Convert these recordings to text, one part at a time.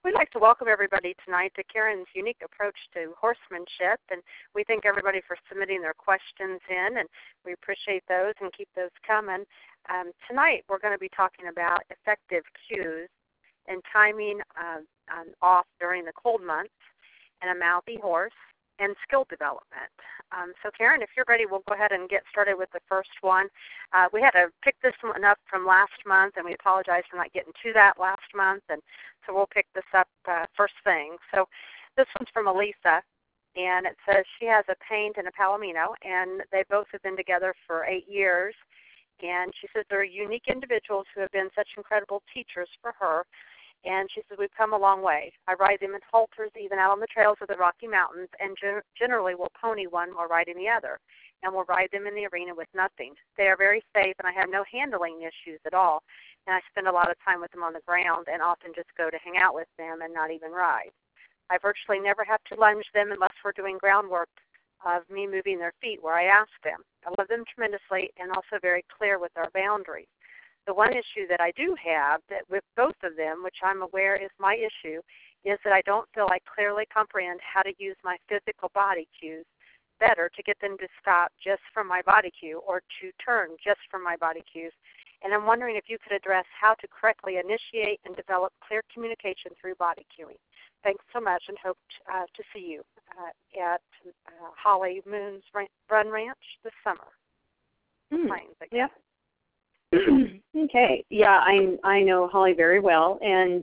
We'd like to welcome everybody tonight to Karen's unique approach to horsemanship, and we thank everybody for submitting their questions in, and we appreciate those and keep those coming. Tonight we're going to be talking about effective cues and timing off during the cold months and a mouthy horse and skill development. So Karen, if you're ready, we'll go ahead and get started with the first one. We had to pick this one up from last month, and we apologize for not getting to that last month, and so we'll pick this up first thing. So this one's from Elisa, and it says she has a paint and a palomino, and they both have been together for 8 years, and she says they're unique individuals who have been such incredible teachers for her. And she says, we've come a long way. I ride them in halters, even out on the trails of the Rocky Mountains, and generally will pony one while riding the other, and will ride them in the arena with nothing. They are very safe, and I have no handling issues at all. And I spend a lot of time with them on the ground and often just go to hang out with them and not even ride. I virtually never have to lunge them unless we're doing groundwork of me moving their feet where I ask them. I love them tremendously and also very clear with our boundaries. The one issue that I do have that with both of them, which I'm aware is my issue, is that I don't feel I clearly comprehend how to use my physical body cues better to get them to stop just from my body cue or to turn just from my body cues. And I'm wondering if you could address how to correctly initiate and develop clear communication through body cueing. Thanks so much, and hope to see you at Holly Moon's Run Ranch this summer. Yeah. Okay. Yeah, I know Holly very well, and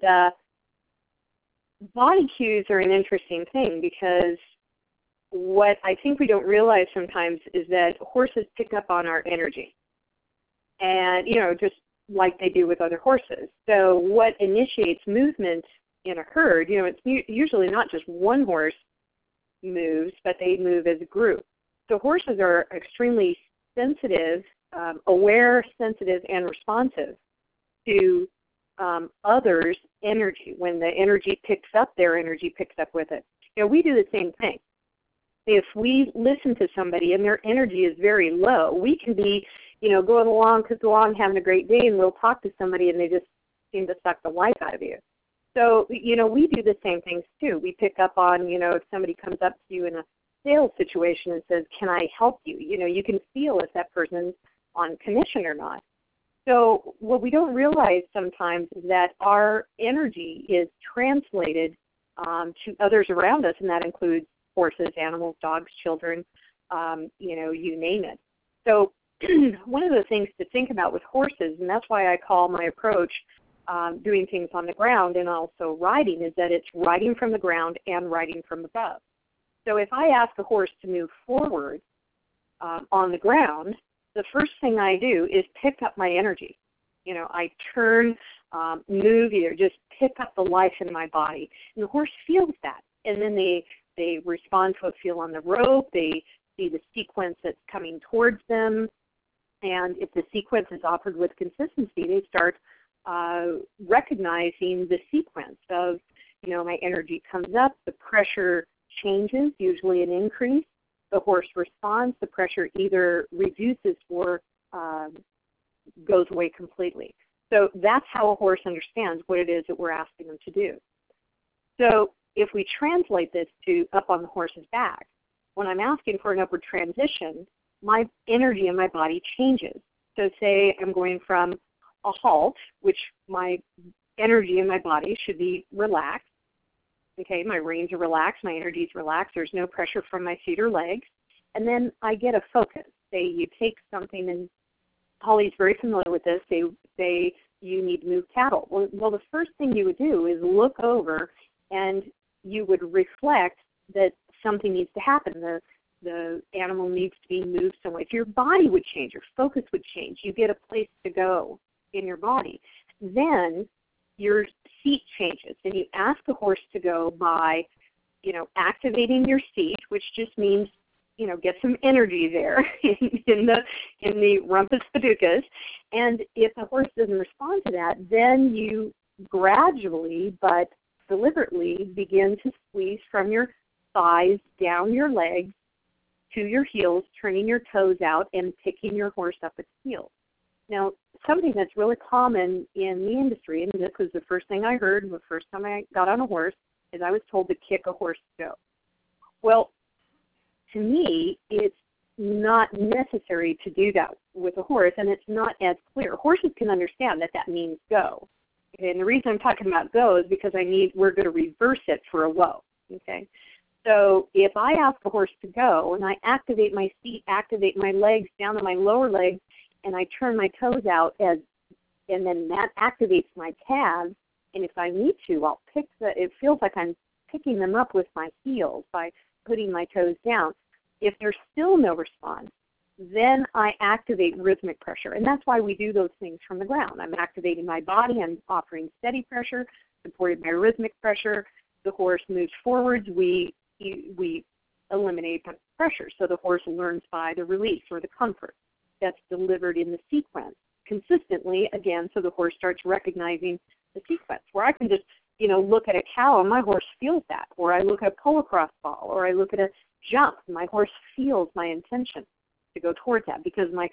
body cues are an interesting thing because what I think we don't realize sometimes is that horses pick up on our energy, and just like they do with other horses. So what initiates movement in a herd, it's usually not just one horse moves, but they move as a group. So horses are extremely sensitive, aware, sensitive, and responsive to others' energy. When the energy picks up, their energy picks up with it. We do the same thing. If we listen to somebody and their energy is very low, we can be, going along, having a great day, and we'll talk to somebody and they just seem to suck the life out of you. So, we do the same things too. We pick up on, if somebody comes up to you in a sales situation and says, can I help you? You can feel if that person's on commission or not. So what we don't realize sometimes is that our energy is translated to others around us, and that includes horses, animals, dogs, children, you name it. So one of the things to think about with horses, and that's why I call my approach doing things on the ground and also riding, is that it's riding from the ground and riding from above. So if I ask a horse to move forward on the ground, the first thing I do is pick up my energy. I turn, move, either just pick up the life in my body. And the horse feels that. And then they respond to a feel on the rope. They see the sequence that's coming towards them. And if the sequence is offered with consistency, they start recognizing the sequence of, my energy comes up, the pressure changes, usually an increase. The horse responds, the pressure either reduces or goes away completely. So that's how a horse understands what it is that we're asking them to do. So if we translate this to up on the horse's back, when I'm asking for an upward transition, my energy in my body changes. So say I'm going from a halt, which my energy in my body should be relaxed. Okay, my reins are relaxed, my energy is relaxed, there's no pressure from my feet or legs. And then I get a focus. Say you take something, and Holly's very familiar with this, say you need to move cattle. Well, the first thing you would do is look over and you would reflect that something needs to happen. The animal needs to be moved some way. So your body would change, your focus would change. You get a place to go in your body. Then your seat changes, and you ask the horse to go by, activating your seat, which just means, get some energy there in the rumpus paducas. And if the horse doesn't respond to that, then you gradually but deliberately begin to squeeze from your thighs down your legs to your heels, turning your toes out and picking your horse up its heels. Now, something that's really common in the industry, and this was the first thing I heard the first time I got on a horse, is I was told to kick a horse to go. Well, to me, it's not necessary to do that with a horse, and it's not as clear. Horses can understand that that means go. And the reason I'm talking about go is because we're going to reverse it for a whoa. Okay? So if I ask a horse to go and I activate my feet, activate my legs down to my lower legs, and I turn my toes out, and then that activates my calves, and if I need to, it feels like I'm picking them up with my heels by putting my toes down. If there's still no response, then I activate rhythmic pressure, and that's why we do those things from the ground. I'm activating my body, I'm offering steady pressure, supported by rhythmic pressure. The horse moves forwards, we eliminate the pressure, so the horse learns by the release or the comfort that's delivered in the sequence consistently, again, so the horse starts recognizing the sequence, where I can just, look at a cow and my horse feels that, or I look at a polo-cross ball, or I look at a jump and my horse feels my intention to go towards that because my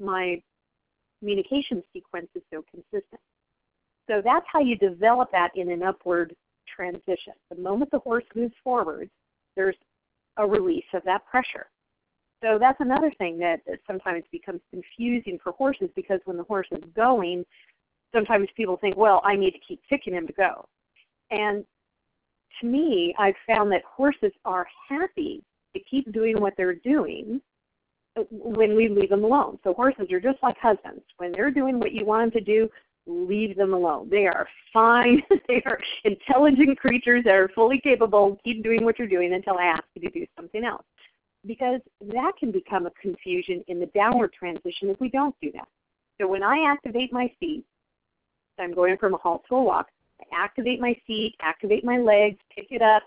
communication sequence is so consistent. So that's how you develop that in an upward transition. The moment the horse moves forward, there's a release of that pressure. So that's another thing that sometimes becomes confusing for horses, because when the horse is going, sometimes people think, well, I need to keep kicking him to go. And to me, I've found that horses are happy to keep doing what they're doing when we leave them alone. So horses are just like husbands. When they're doing what you want them to do, leave them alone. They are fine. They are intelligent creatures that are fully capable. Keep doing what you're doing until I ask you to do something else. Because that can become a confusion in the downward transition if we don't do that. So when I activate my feet, I'm going from a halt to a walk, I activate my feet, activate my legs, pick it up,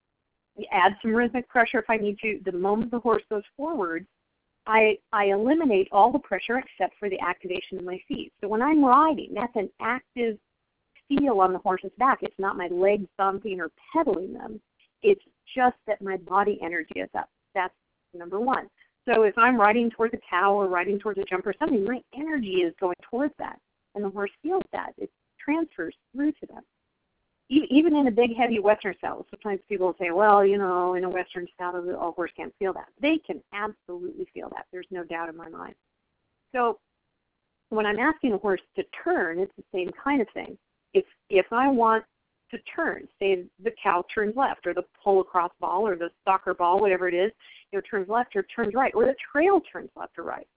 add some rhythmic pressure if I need to. The moment the horse goes forward, I eliminate all the pressure except for the activation of my feet. So when I'm riding, that's an active feel on the horse's back. It's not my legs bumping or pedaling them. It's just that my body energy is up. That's number one. So if I'm riding towards a cow or riding towards a jump or something, my energy is going towards that. And the horse feels that. It transfers through to them. Even in a big, heavy Western saddle, sometimes people will say, well, in a Western saddle, a horse can't feel that. They can absolutely feel that. There's no doubt in my mind. So when I'm asking a horse to turn, it's the same kind of thing. If I want to turn, say the cow turns left, or the polo-cross ball, or the soccer ball, whatever it is, turns left or turns right, or the trail turns left or right,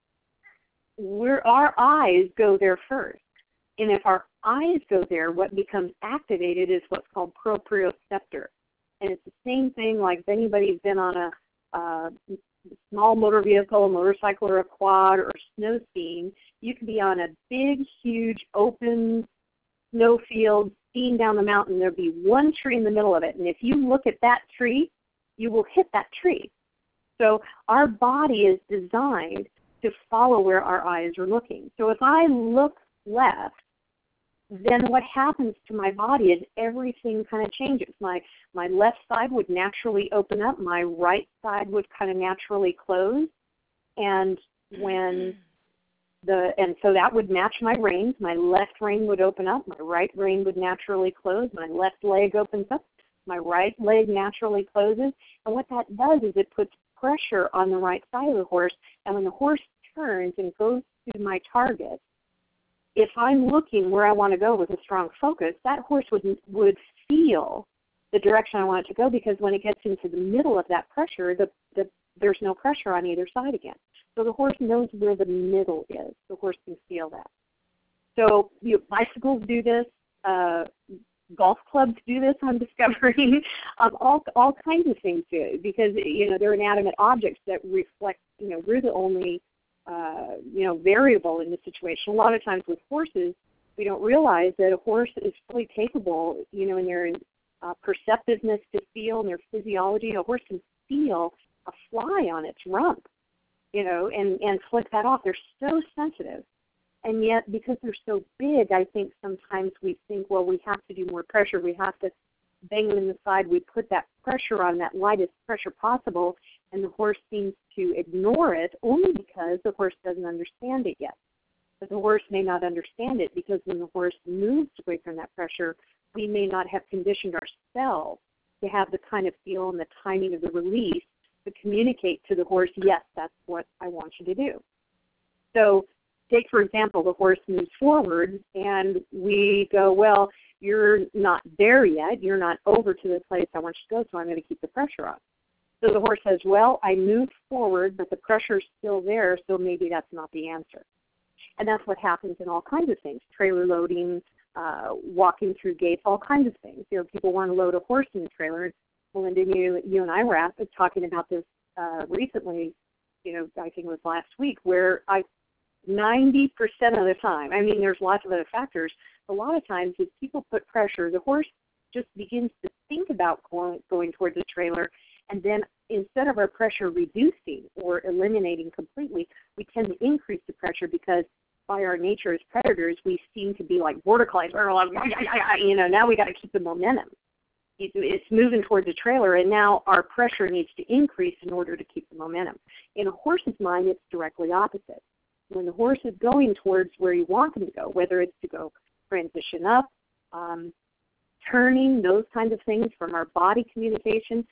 our eyes go there first. And if our eyes go there, what becomes activated is what's called proprioceptor. And it's the same thing like if anybody's been on a small motor vehicle, a motorcycle or a quad or snow skiing, you can be on a big, huge, open snow field skiing down the mountain. There'll be one tree in the middle of it. And if you look at that tree, you will hit that tree. So our body is designed to follow where our eyes are looking. So if I look left, then what happens to my body is everything kind of changes. My left side would naturally open up. My right side would kind of naturally close. And so that would match my reins. My left rein would open up. My right rein would naturally close. My left leg opens up. My right leg naturally closes. And what that does is it puts pressure on the right side of the horse. And when the horse turns and goes to my target, if I'm looking where I want to go with a strong focus, that horse would feel the direction I want it to go, because when it gets into the middle of that pressure, there's no pressure on either side again. So the horse knows where the middle is. The horse can feel that. So bicycles do this. Golf clubs do this, I'm discovering. All kinds of things do it, because they're inanimate objects that reflect. We're the only variable in the situation. A lot of times with horses, we don't realize that a horse is fully capable, in their perceptiveness to feel, and their physiology. A horse can feel a fly on its rump, and flick that off. They're so sensitive. And yet, because they're so big, I think sometimes we think, well, we have to do more pressure. We have to bang them in the side. We put that pressure on, that lightest pressure possible, and the horse seems to ignore it only because the horse doesn't understand it yet. but the horse may not understand it because when the horse moves away from that pressure, we may not have conditioned ourselves to have the kind of feel and the timing of the release to communicate to the horse, yes, that's what I want you to do. So take, for example, the horse moves forward and we go, well, you're not there yet. You're not over to the place I want you to go, so I'm going to keep the pressure on. So the horse says, well, I moved forward, but the pressure's still there, so maybe that's not the answer. And that's what happens in all kinds of things, trailer loading, walking through gates, all kinds of things. You know, people want to load a horse in the trailer. Melinda, you and I were talking about this recently, you know, I think it was last week, where 90% of the time, I mean, there's lots of other factors, a lot of times if people put pressure, the horse just begins to think about going towards the trailer, and then instead of our pressure reducing or eliminating completely, we tend to increase the pressure because by our nature as predators, we seem to be like verticalized. We're like, you know, now we got to keep the momentum. It's moving towards the trailer, and now our pressure needs to increase in order to keep the momentum. In a horse's mind, it's directly opposite. When the horse is going towards where you want them to go, whether it's to go transition up, turning, those kinds of things from our body communication,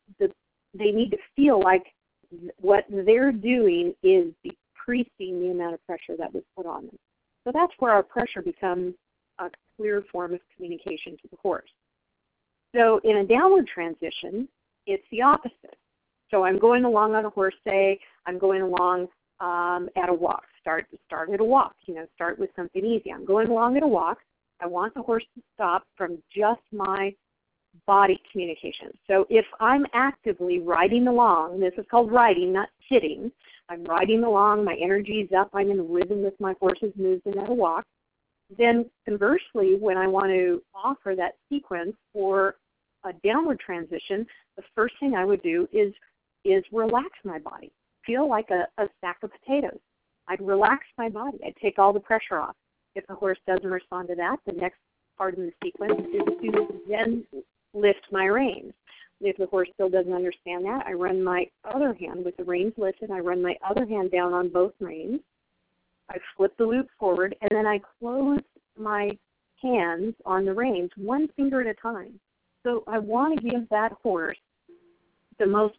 they need to feel like what they're doing is decreasing the amount of pressure that was put on them. So that's where our pressure becomes a clear form of communication to the horse. So in a downward transition, it's the opposite. So I'm going along on a horse, say I'm going along at a walk. Start at a walk, you know, start with something easy. I'm going along at a walk. I want the horse to stop from just my body communication. So if I'm actively riding along, this is called riding, not sitting. I'm riding along, my energy is up, I'm in rhythm with my horse's movement at a walk. Then conversely, when I want to offer that sequence for a downward transition, the first thing I would do is relax my body. Feel like a sack of potatoes. I'd relax my body. I'd take all the pressure off. If the horse doesn't respond to that, the next part of the sequence is to then lift my reins. If the horse still doesn't understand that, I run my other hand with the reins lifted. I run my other hand down on both reins. I flip the loop forward, and then I close my hands on the reins, one finger at a time. So I want to give that horse the most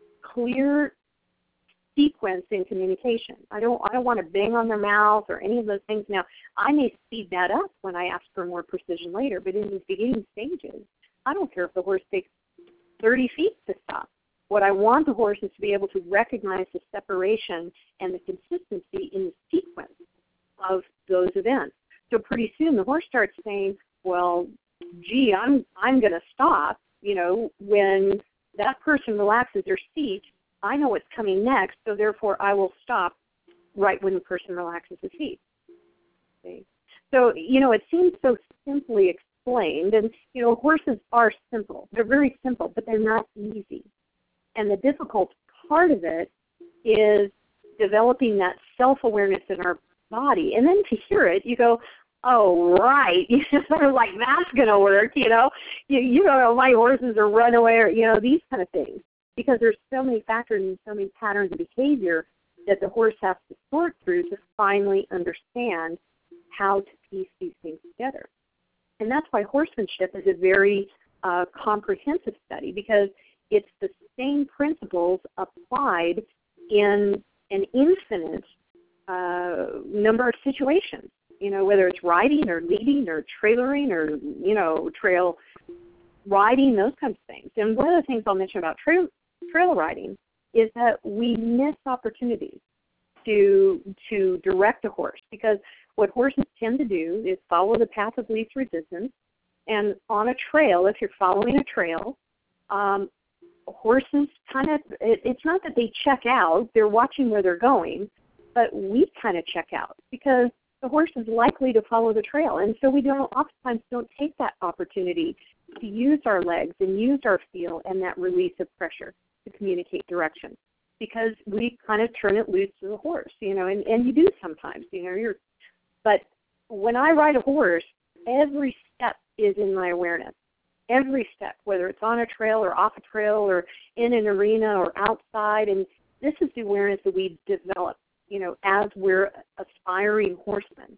clear sequence in communication. I don't want to bang on their mouth or any of those things. Now, I may speed that up when I ask for more precision later, but in the beginning stages, I don't care if the horse takes 30 feet to stop. What I want the horse is to be able to recognize the separation and the consistency in the sequence of those events. So pretty soon the horse starts saying, well, gee, I'm going to stop. You know, when that person relaxes their seat, I know what's coming next, so therefore I will stop right when the person relaxes the seat. Okay. So, you know, it seems so simply explained, and, you know, horses are simple. They're very simple, but they're not easy. And the difficult part of it is developing that self-awareness in our body. And then to hear it, you go, oh, right, like that's going to work, you know. You know, my horses are runaway, or, you know, these kind of things. Because there's so many factors and so many patterns of behavior that the horse has to sort through to finally understand how to piece these things together. And that's why horsemanship is a very comprehensive study, because it's the same principles applied in an infinite number of situations, you know, whether it's riding or leading or trailering or, you know, trail riding, those kinds of things. And one of the things I'll mention about trail riding is that we miss opportunities to direct a horse, because what horses tend to do is follow the path of least resistance. And on a trail, if you're following a trail, horses kind of, it's not that they check out, they're watching where they're going, but we kind of check out because the horse is likely to follow the trail. And so we oftentimes don't take that opportunity to use our legs and use our feel and that release of pressure to communicate direction, because we kind of turn it loose to the horse, you know, and you do sometimes, you know. But when I ride a horse, every step is in my awareness. Every step, whether it's on a trail or off a trail or in an arena or outside, and this is the awareness that we develop as we're aspiring horsemen.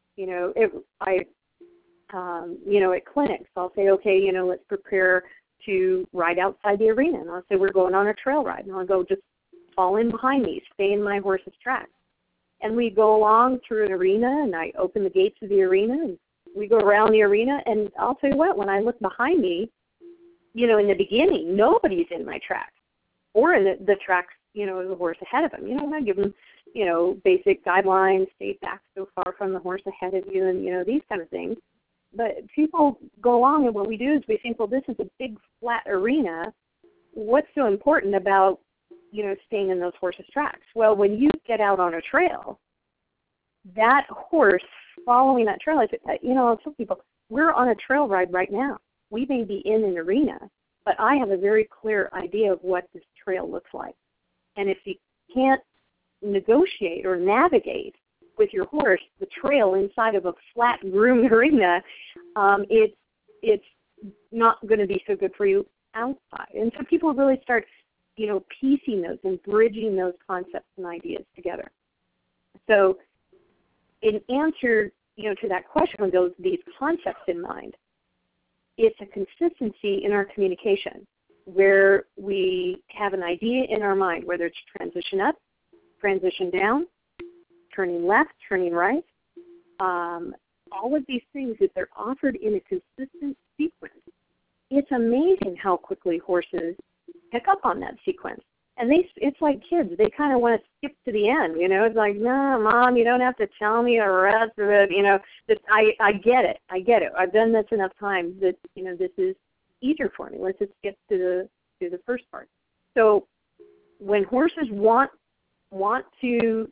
At clinics, I'll say, okay, let's prepare to ride outside the arena. And I'll say, we're going on a trail ride. And I'll go, just fall in behind me, stay in my horse's tracks. And we go along through an arena, and I open the gates of the arena, and we go around the arena. And I'll tell you what, when I look behind me, in the beginning, nobody's in my tracks or in the tracks, of the horse ahead of them. And I give them, basic guidelines, stay back so far from the horse ahead of you, and, these kind of things. But people go along, and what we do is we think, well, this is a big flat arena. What's so important about, staying in those horses' tracks? Well, when you get out on a trail, that horse following that trail, I'll tell people, we're on a trail ride right now. We may be in an arena, but I have a very clear idea of what this trail looks like. And if you can't negotiate or navigate with your horse the trail inside of a flat groomed arena, it's not going to be so good for you outside. And so people really start, piecing those and bridging those concepts and ideas together. So in answer, to that question with these concepts in mind, it's a consistency in our communication where we have an idea in our mind, whether it's transition up, transition down, turning left, turning right. All of these things, if they're offered in a consistent sequence, it's amazing how quickly horses pick up on that sequence. And it's like kids. They kind of want to skip to the end. It's like, no, Mom, you don't have to tell me the rest of it. I get it. I've done this enough times that, this is easier for me. Let's just get to the first part. So when horses want to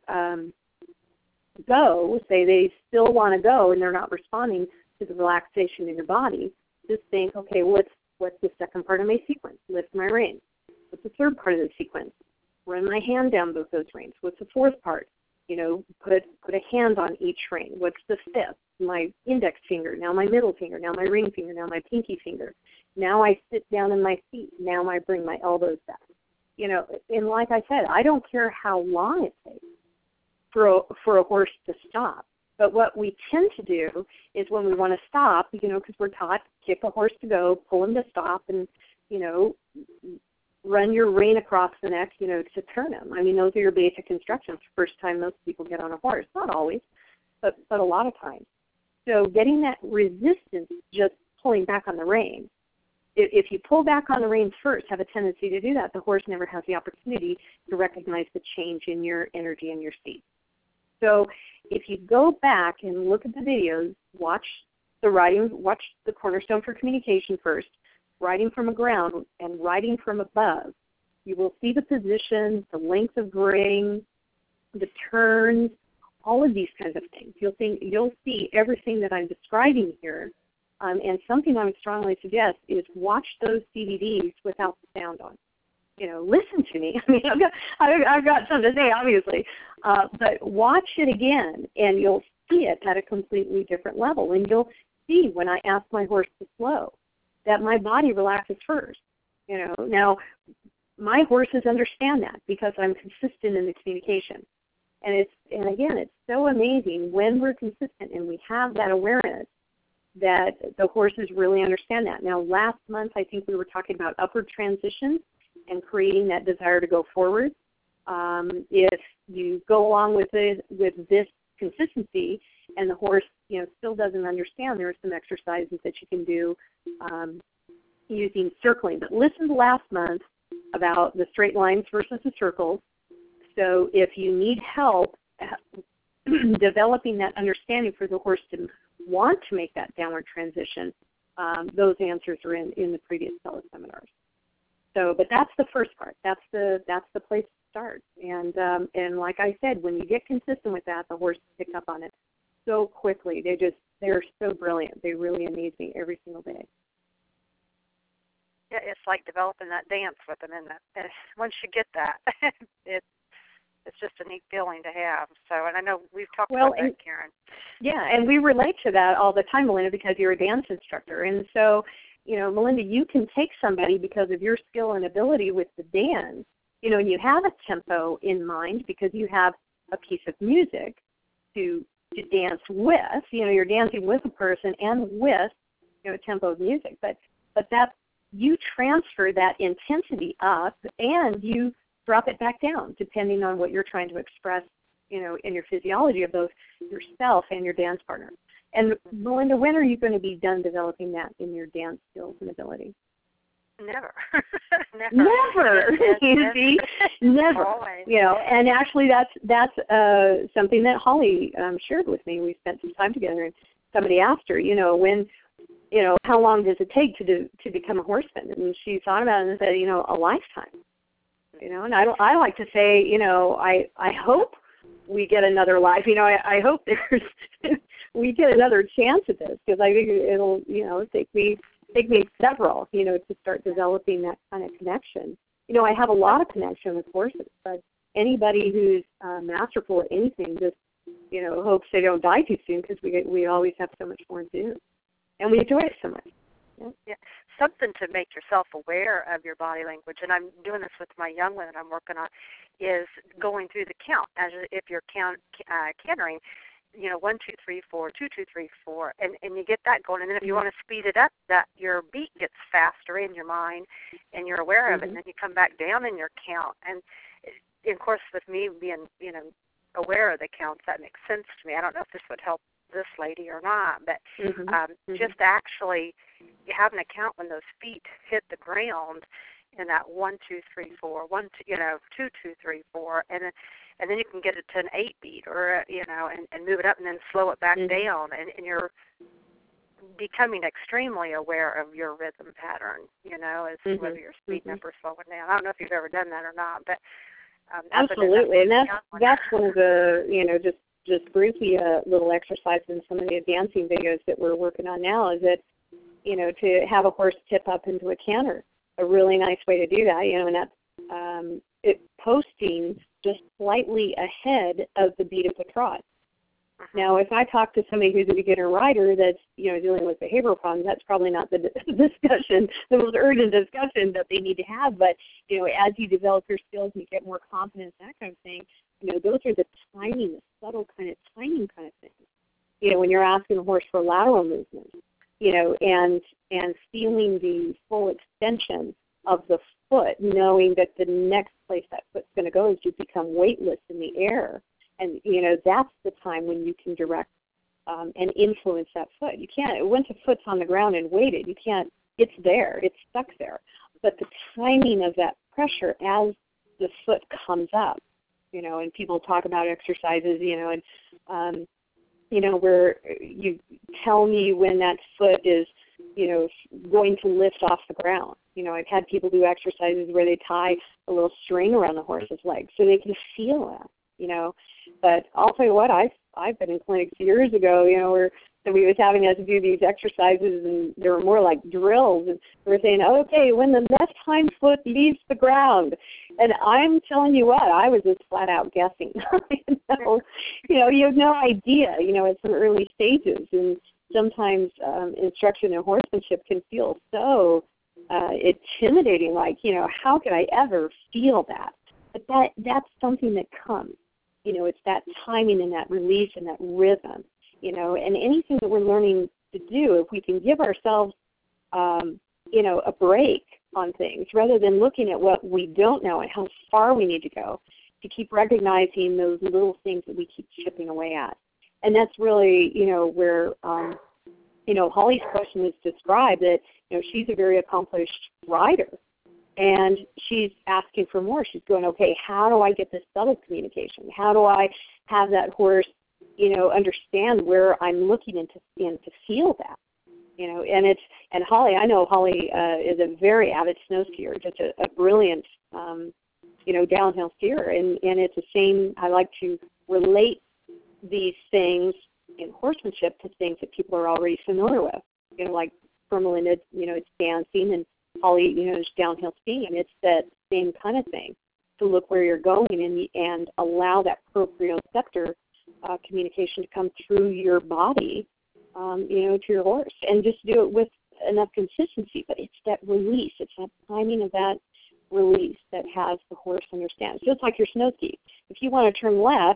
go, say they still want to go and they're not responding to the relaxation in your body, just think, okay, what's the second part of my sequence? Lift my reins. What's the third part of the sequence? Run my hand down both those reins. What's the fourth part? Put a hand on each rein. What's the fifth? My index finger, now my middle finger, now my ring finger, now my pinky finger. Now I sit down in my seat. Now I bring my elbows back. And like I said, I don't care how long it takes for a horse to stop. But what we tend to do is when we want to stop, because we're taught, kick a horse to go, pull him to stop, and, run your rein across the neck, to turn him. I mean, those are your basic instructions the first time most people get on a horse. Not always, but a lot of times. So getting that resistance, just pulling back on the rein. If you pull back on the reins first, have a tendency to do that, the horse never has the opportunity to recognize the change in your energy in your seat. So if you go back and look at the videos, watch the Cornerstone for Communication first, riding from a ground and riding from above, you will see the position, the length of ring, the turns, all of these kinds of things. You'll see everything that I'm describing here. And something I would strongly suggest is watch those DVDs without the sound on. Listen to me. I mean, I've got something to say, obviously, but watch it again, and you'll see it at a completely different level. And you'll see when I ask my horse to slow that my body relaxes first. Now my horses understand that because I'm consistent in the communication. And again, it's so amazing when we're consistent and we have that awareness that the horses really understand that. Now, last month, I think we were talking about upward transitions and creating that desire to go forward. If you go along with this consistency and the horse, still doesn't understand, there are some exercises that you can do using circling. But listen to last month about the straight lines versus the circles. So if you need help developing that understanding for the horse to want to make that downward transition, those answers are in the previous teleseminars. So, but that's the first part. That's the place to start. And like I said, when you get consistent with that, the horses pick up on it so quickly. They're so brilliant. They really amaze me every single day. Yeah, it's like developing that dance with them, and once you get that, it's just a neat feeling to have. So, and I know we've talked about that, Karen. Yeah, and we relate to that all the time, Melinda, because you're a dance instructor. And so, Melinda, you can take somebody because of your skill and ability with the dance, and you have a tempo in mind because you have a piece of music to dance with. You're dancing with a person and with a tempo of music, but that you transfer that intensity up and you drop it back down depending on what you're trying to express, in your physiology of both yourself and your dance partner. And Melinda, when are you going to be done developing that in your dance skills and ability? Never. Never. You see, never. Always. And actually, that's something that Holly shared with me. We spent some time together, and somebody asked her, when, how long does it take to become a horseman? And she thought about it and said, a lifetime. And I like to say, I hope we get another life. I hope we get another chance at this, because I think it'll, take me several, to start developing that kind of connection. I have a lot of connection with horses, but anybody who's masterful at anything just, hopes they don't die too soon, because we always have so much more to do, and we enjoy it so much. Yeah, something to make yourself aware of your body language, and I'm doing this with my young one that I'm working on, is going through the count as if you're cantering. 1, 2, 3, 4, 2, 2, 3, 4, and you get that going. And then if you want to speed it up, that your beat gets faster in your mind, and you're aware of it. And then you come back down in your count. And of course, with me being aware of the counts, that makes sense to me. I don't know if this would help this lady or not, but just actually having a count when those feet hit the ground in that 1, 2, 3, 4, 1, 2, 2, 2, 3, 4, and then you can get it to an 8 beat, or and move it up and then slow it back down, and you're becoming extremely aware of your rhythm pattern, as whether you're speeding up or slowing down. I don't know if you've ever done that or not, but absolutely, and that's one of the just briefly a little exercise in some of the dancing videos that we're working on now is that to have a horse tip up into a canter. A really nice way to do that, and that's it posting just slightly ahead of the beat of the trot. Now, if I talk to somebody who's a beginner rider that's dealing with behavioral problems, that's probably not the discussion, the most urgent discussion that they need to have. But as you develop your skills and you get more confidence, that kind of thing, those are the timing, the subtle kind of timing kind of things. When you're asking a horse for lateral movement, and feeling the full extension of the foot, knowing that the next place that foot's going to go is to become weightless in the air. And, that's the time when you can direct and influence that foot. You can't, once a foot's on the ground and weighted, you can't, it's there, it's stuck there. But the timing of that pressure as the foot comes up, and people talk about exercises, where you tell me when that foot is, going to lift off the ground. I've had people do exercises where they tie a little string around the horse's legs so they can feel that, But I'll tell you what, I've been in clinics years ago, where somebody was having us do these exercises, and they were more like drills, and we were saying, okay, when the left hind foot leaves the ground. And I'm telling you what, I was just flat out guessing. You have no idea, at some early stages. And sometimes instruction in horsemanship can feel so intimidating, like, how could I ever feel that? But that's something that comes. It's that timing and that release and that rhythm, and anything that we're learning to do, if we can give ourselves, a break on things rather than looking at what we don't know and how far we need to go, to keep recognizing those little things that we keep chipping away at. And that's really, where, Holly's question is described that, she's a very accomplished rider, and she's asking for more. She's going, okay, how do I get this subtle communication? How do I have that horse, understand where I'm looking and to feel that? And Holly, I know Holly is a very avid snow skier, just a brilliant, downhill skier. And it's the same, I like to relate these things in horsemanship to things that people are already familiar with. Like for Melinda, it's dancing, and Holly, is downhill skiing. It's that same kind of thing, to look where you're going and allow that proprioceptor communication to come through your body, to your horse, and just do it with enough consistency. But it's that release, it's that timing of that release that has the horse understand. It's just like your snow ski. If you want to turn left,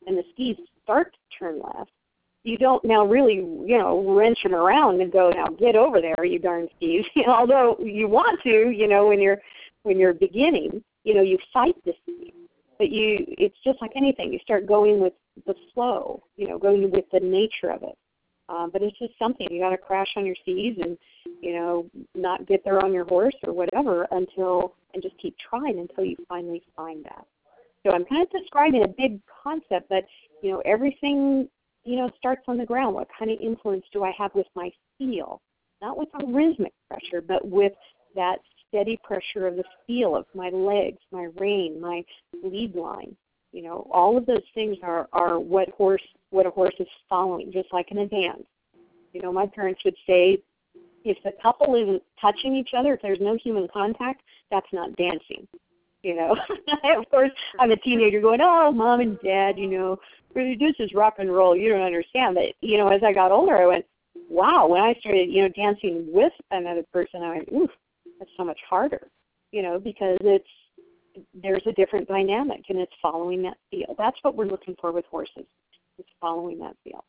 and the skis start to turn left, you don't now really, wrench them around and go, now get over there, you darn skis. Although you want to, when you're beginning, you fight the ski. But it's just like anything. You start going with the flow, going with the nature of it. But it's just something. You got to crash on your skis and, not get there on your horse or whatever and just keep trying until you finally find that. So I'm kind of describing a big concept, but, everything, starts on the ground. What kind of influence do I have with my feel? Not with a rhythmic pressure, but with that steady pressure of the feel of my legs, my rein, my lead line. All of those things are what a horse is following, just like in a dance. My parents would say, if the couple isn't touching each other, if there's no human contact, that's not dancing. Of course, I'm a teenager going, oh, mom and dad, this is rock and roll. You don't understand. But, as I got older, I went, wow, when I started, dancing with another person, I went, ooh, that's so much harder, because there's a different dynamic, and it's following that feel. That's what we're looking for with horses. It's following that feel.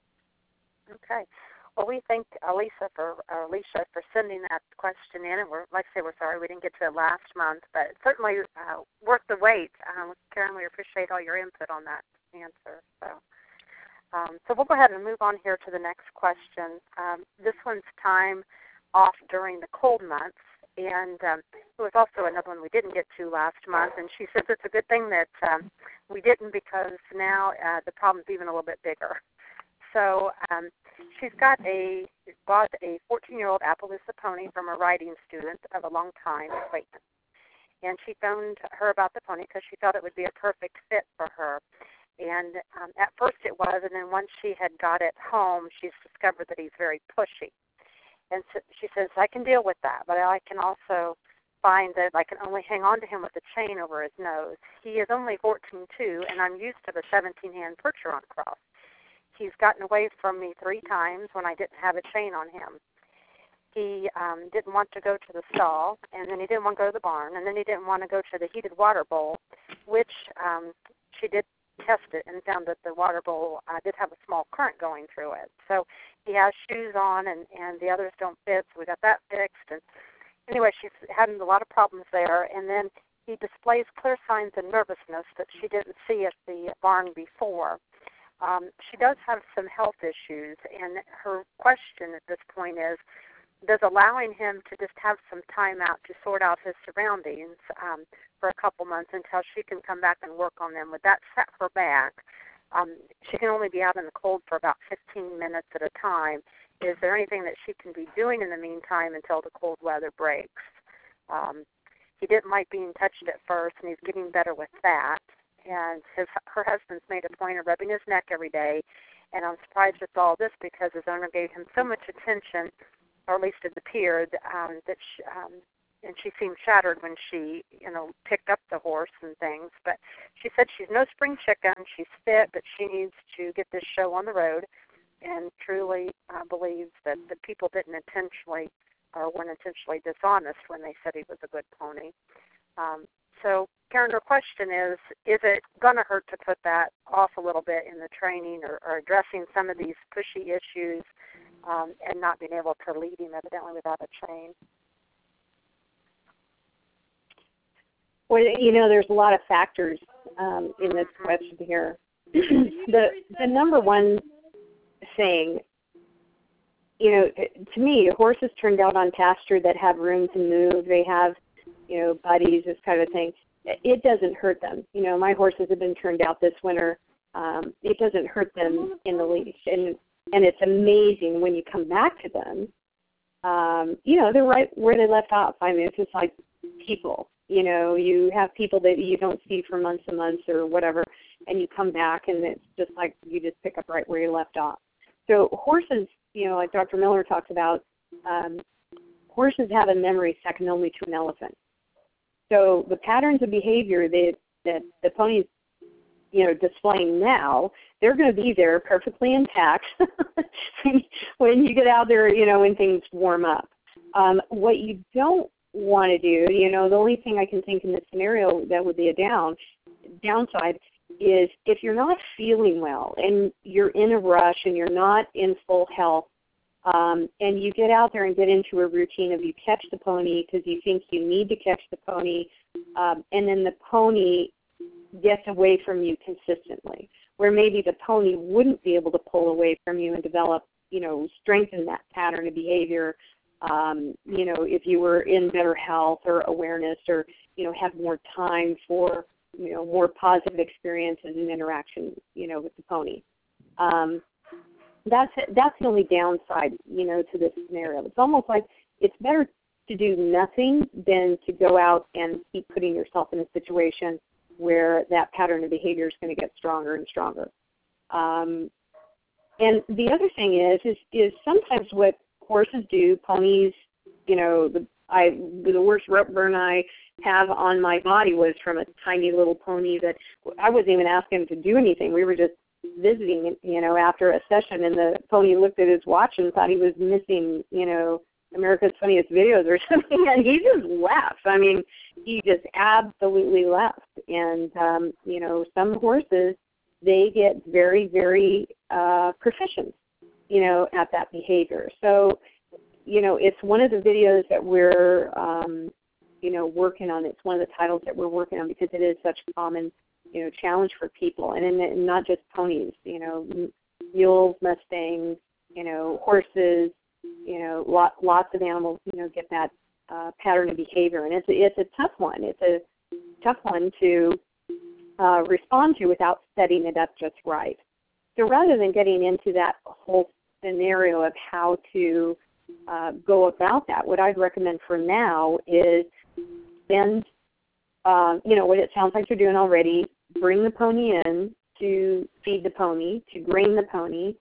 Okay. Well, we thank Alicia for sending that question in, and like I say, we're sorry we didn't get to it last month, but certainly worth the wait. Karen, we appreciate all your input on that answer. So we'll go ahead and move on here to the next question. This one's time off during the cold months, and it was also another one we didn't get to last month, and she says it's a good thing that we didn't, because now the problem's even a little bit bigger. So she's bought a 14-year-old Appaloosa pony from a riding student of a long-time acquaintance. And she phoned her about the pony because she thought it would be a perfect fit for her. And at first it was, and then once she had got it home, she's discovered that he's very pushy. And so she says, I can deal with that, but I can also find that I can only hang on to him with a chain over his nose. He is only 14.2, and I'm used to the 17-hand Percheron cross. He's gotten away from me 3 times when I didn't have a chain on him. He didn't want to go to the stall, and then he didn't want to go to the barn, and then he didn't want to go to the heated water bowl, which she did test it and found that the water bowl did have a small current going through it. So he has shoes on, and the others don't fit, so we got that fixed. And anyway, she's having a lot of problems there, and then he displays clear signs of nervousness that she didn't see at the barn before. She does have some health issues, and her question at this point is, does allowing him to just have some time out to sort out his surroundings for a couple months until she can come back and work on them, would that set her back? She can only be out in the cold for about 15 minutes at a time. Is there anything that she can be doing in the meantime until the cold weather breaks? He didn't like being touched at first, and he's getting better with that. And her husband's made a point of rubbing his neck every day, and I'm surprised with all this because his owner gave him so much attention, or at least it appeared, and she seemed shattered when she, picked up the horse and things. But she said she's no spring chicken, she's fit, but she needs to get this show on the road, and truly believes that the people didn't intentionally or weren't intentionally dishonest when they said he was a good pony. So, Karen, her question is it going to hurt to put that off a little bit in the training or addressing some of these pushy issues and not being able to lead him evidently without a chain? Well, there's a lot of factors in this question here. The number one thing, to me, horses turned out on pasture that have room to move, they have buddies, this kind of thing, it doesn't hurt them. My horses have been turned out this winter. It doesn't hurt them in the least. And it's amazing when you come back to them, they're right where they left off. I mean, it's just like people. You have people that you don't see for months and months or whatever, and you come back, and it's just like you just pick up right where you left off. So horses, like Dr. Miller talks about, horses have a memory second only to an elephant. So the patterns of behavior that the pony's, displaying now, they're going to be there perfectly intact when you get out there, when things warm up. What you don't want to do, the only thing I can think in this scenario that would be a downside is if you're not feeling well and you're in a rush and you're not in full health, and you get out there and get into a routine of you catch the pony because you think you need to catch the pony, and then the pony gets away from you consistently, where maybe the pony wouldn't be able to pull away from you and develop, strengthen that pattern of behavior, if you were in better health or awareness or, have more time for, more positive experiences and interaction, with the pony. That's the only downside, to this scenario. It's almost like it's better to do nothing than to go out and keep putting yourself in a situation where that pattern of behavior is going to get stronger and stronger. And the other thing is sometimes what horses do, ponies, the worst rope burn I have on my body was from a tiny little pony that I wasn't even asking him to do anything. We were just visiting, after a session, and the pony looked at his watch and thought he was missing, America's Funniest Videos or something, and he just left. I mean, he just absolutely left. And, some horses, they get very, very proficient, at that behavior. So, it's one of the videos that we're, working on. It's one of the titles that we're working on because it is such a common, challenge for people, and not just ponies, mules, mustangs, horses, lots of animals, get that pattern of behavior, and it's a tough one. It's a tough one to respond to without setting it up just right. So rather than getting into that whole scenario of how to go about that, what I'd recommend for now is spend, what it sounds like you're doing already, bring the pony in to feed the pony, to grain the pony,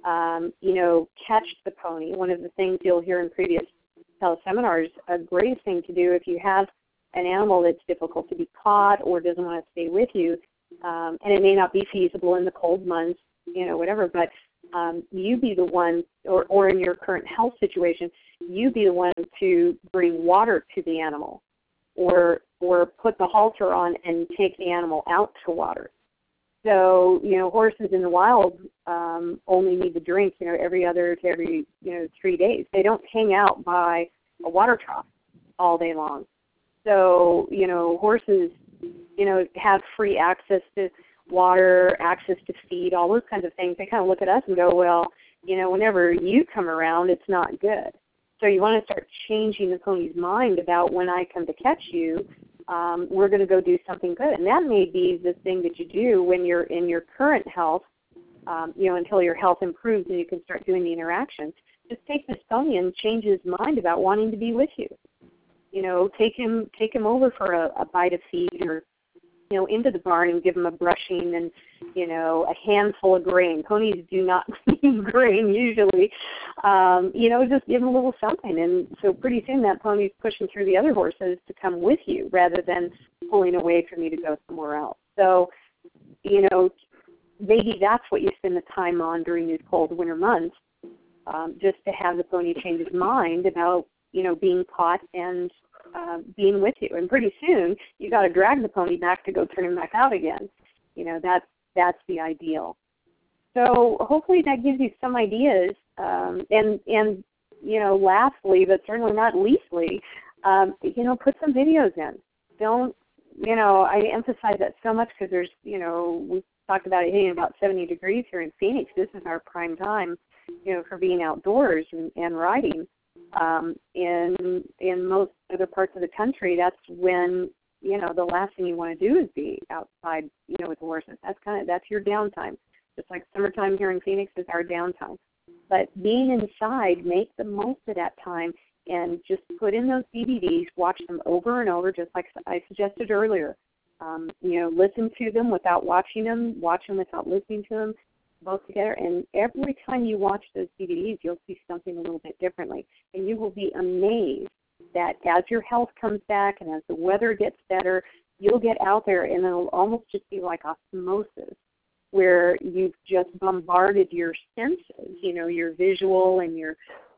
catch the pony. One of the things you'll hear in previous teleseminars, a great thing to do if you have an animal that's difficult to be caught or doesn't want to stay with you, and it may not be feasible in the cold months, whatever, but you be the one, or in your current health situation, you be the one to bring water to the animal, or put the halter on and take the animal out to water. So, horses in the wild only need to drink, every 3 days. They don't hang out by a water trough all day long. So, horses, have free access to water, access to feed, all those kinds of things. They kind of look at us and go, well, whenever you come around, it's not good. So you want to start changing the pony's mind about when I come to catch you, we're going to go do something good. And that may be the thing that you do when you're in your current health, until your health improves and you can start doing the interactions. Just take this pony and change his mind about wanting to be with you. Take him over for a bite of feed, or into the barn and give him a brushing and, a handful of grain. Ponies do not need grain usually. Just give him a little something. And so pretty soon that pony's pushing through the other horses to come with you rather than pulling away from you to go somewhere else. So, maybe that's what you spend the time on during these cold winter months, just to have the pony change his mind about, being caught and being with you. And pretty soon you got to drag the pony back to go turn him back out again. That's the ideal. So hopefully that gives you some ideas. And lastly, but certainly not leastly, put some videos in. Don't, I emphasize that so much because there's, we talked about it hitting about 70 degrees here in Phoenix. This is our prime time, for being outdoors and riding. In most other parts of the country, that's when, the last thing you want to do is be outside, with the horses. That's your downtime. Just like summertime here in Phoenix is our downtime. But being inside, make the most of that time and just put in those DVDs, watch them over and over, just like I suggested earlier. Listen to them without watching them, watch them without listening to them, both together. And every time you watch those DVDs, you'll see something a little bit differently. And you will be amazed that as your health comes back and as the weather gets better, you'll get out there and it'll almost just be like osmosis, where you've just bombarded your senses, your visual and your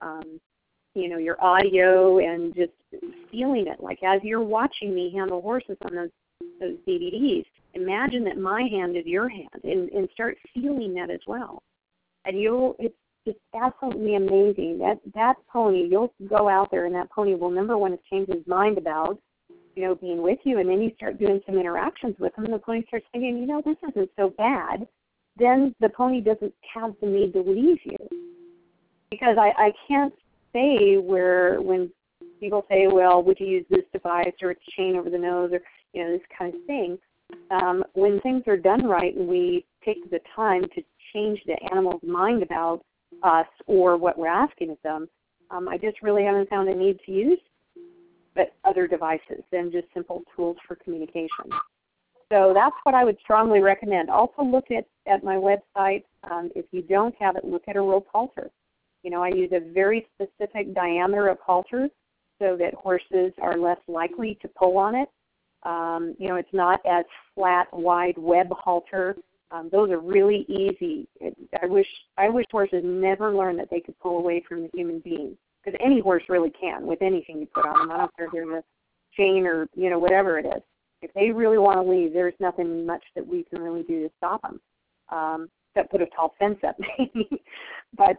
audio, and just feeling it. Like as you're watching me handle horses on those DVDs, imagine that my hand is your hand, and start feeling that as well. And it's just absolutely amazing. That pony, you'll go out there and that pony will, number one, change his mind about, being with you, and then you start doing some interactions with him, and the pony starts thinking, this isn't so bad. Then the pony doesn't have the need to leave you. Because I can't say when people say, well, would you use this device or it's chain over the nose or, this kind of thing. When things are done right and we take the time to change the animal's mind about us or what we're asking of them, I just really haven't found a need to use but other devices than just simple tools for communication. So that's what I would strongly recommend. Also look at my website. If you don't have it, look at a rope halter. I use a very specific diameter of halter so that horses are less likely to pull on it. It's not as flat, wide web halter. Those are really easy. I wish horses never learned that they could pull away from the human being, because any horse really can with anything you put on them. I don't care if they're a chain or whatever it is. If they really want to leave, there's nothing much that we can really do to stop them, except put a tall fence up maybe. But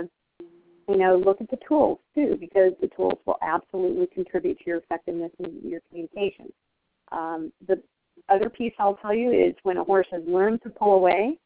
look at the tools too, because the tools will absolutely contribute to your effectiveness in your communication. The other piece I'll tell you is when a horse has learned to pull away,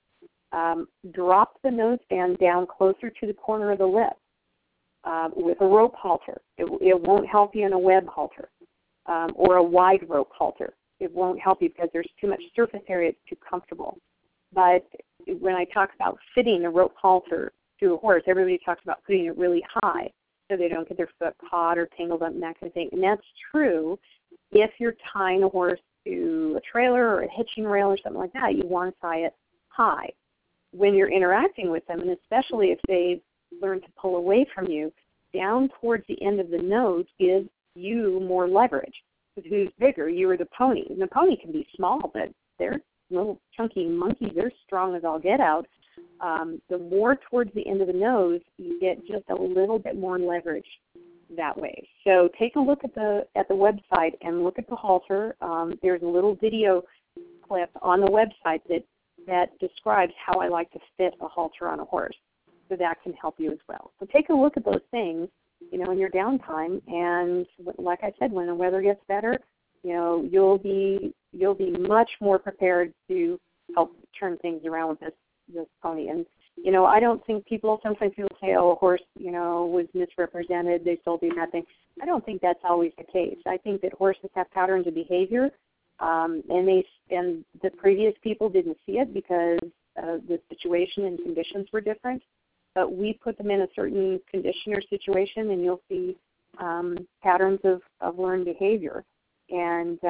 drop the noseband down closer to the corner of the lip with a rope halter. It won't help you in a web halter or a wide rope halter. It won't help you because there's too much surface area. It's too comfortable. But when I talk about fitting a rope halter to a horse, everybody talks about putting it really high so they don't get their foot caught or tangled up and that kind of thing. And that's true if you're tying a horse to a trailer or a hitching rail or something like that. You want to tie it high. When you're interacting with them, and especially if they've learned to pull away from you, down towards the end of the nose gives you more leverage. Because who's bigger, you or the pony? And the pony can be small, but they're little chunky monkeys. They're strong as all get out. The more towards the end of the nose, you get just a little bit more leverage that way. So take a look at the website and look at the halter. There's a little video clip on the website that describes how I like to fit a halter on a horse. So that can help you as well. So take a look at those things, in your downtime. And like I said, when the weather gets better, you'll be much more prepared to help turn things around with this pony. And I don't think sometimes people say, oh, a horse, was misrepresented, they sold you that thing. I don't think that's always the case. I think that horses have patterns of behavior, and the previous people didn't see it because the situation and conditions were different. But we put them in a certain condition or situation, and you'll see patterns of learned behavior. And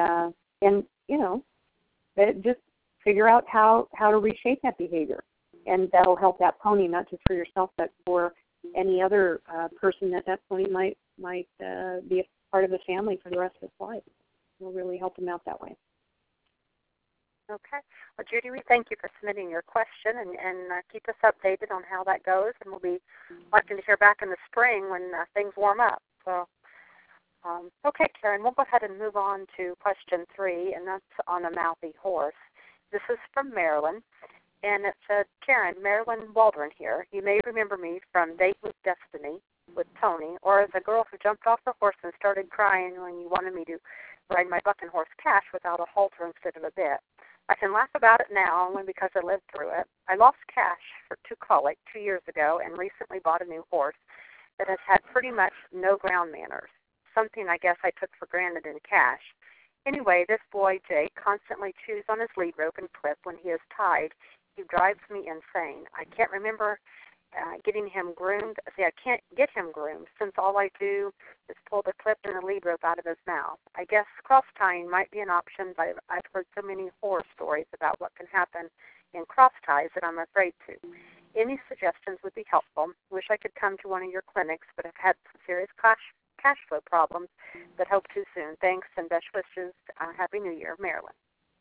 just figure out how to reshape that behavior. And that'll help that pony, not just for yourself, but for any other person that pony might be a part of the family for the rest of its life. It'll really help them out that way. Okay. Well, Judy, we thank you for submitting your question, and keep us updated on how that goes. And we'll be wanting to hear back in the spring when things warm up. So, okay, Karen, we'll go ahead and move on to question 3, and that's on a mouthy horse. This is from Marilyn. And it said, Karen, Marilyn Waldron here. You may remember me from Date with Destiny with Tony, or as a girl who jumped off the horse and started crying when you wanted me to ride my bucking horse Cash without a halter instead of a bit. I can laugh about it now only because I lived through it. I lost Cash to colic 2 years ago and recently bought a new horse that has had pretty much no ground manners, something I guess I took for granted in Cash. Anyway, this boy, Jake, constantly chews on his lead rope and clip when he is tied. He drives me insane. I can't remember getting him groomed. I can't get him groomed since all I do is pull the clip and the lead rope out of his mouth. I guess cross-tying might be an option, but I've heard so many horror stories about what can happen in cross-ties that I'm afraid to. Any suggestions would be helpful. Wish I could come to one of your clinics, but I've had some serious cash flow problems, but hope to soon. Thanks and best wishes. Happy New Year, Marilyn.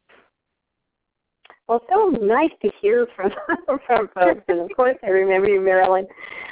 Well, so nice to hear from folks, and of course I remember you, Marilyn.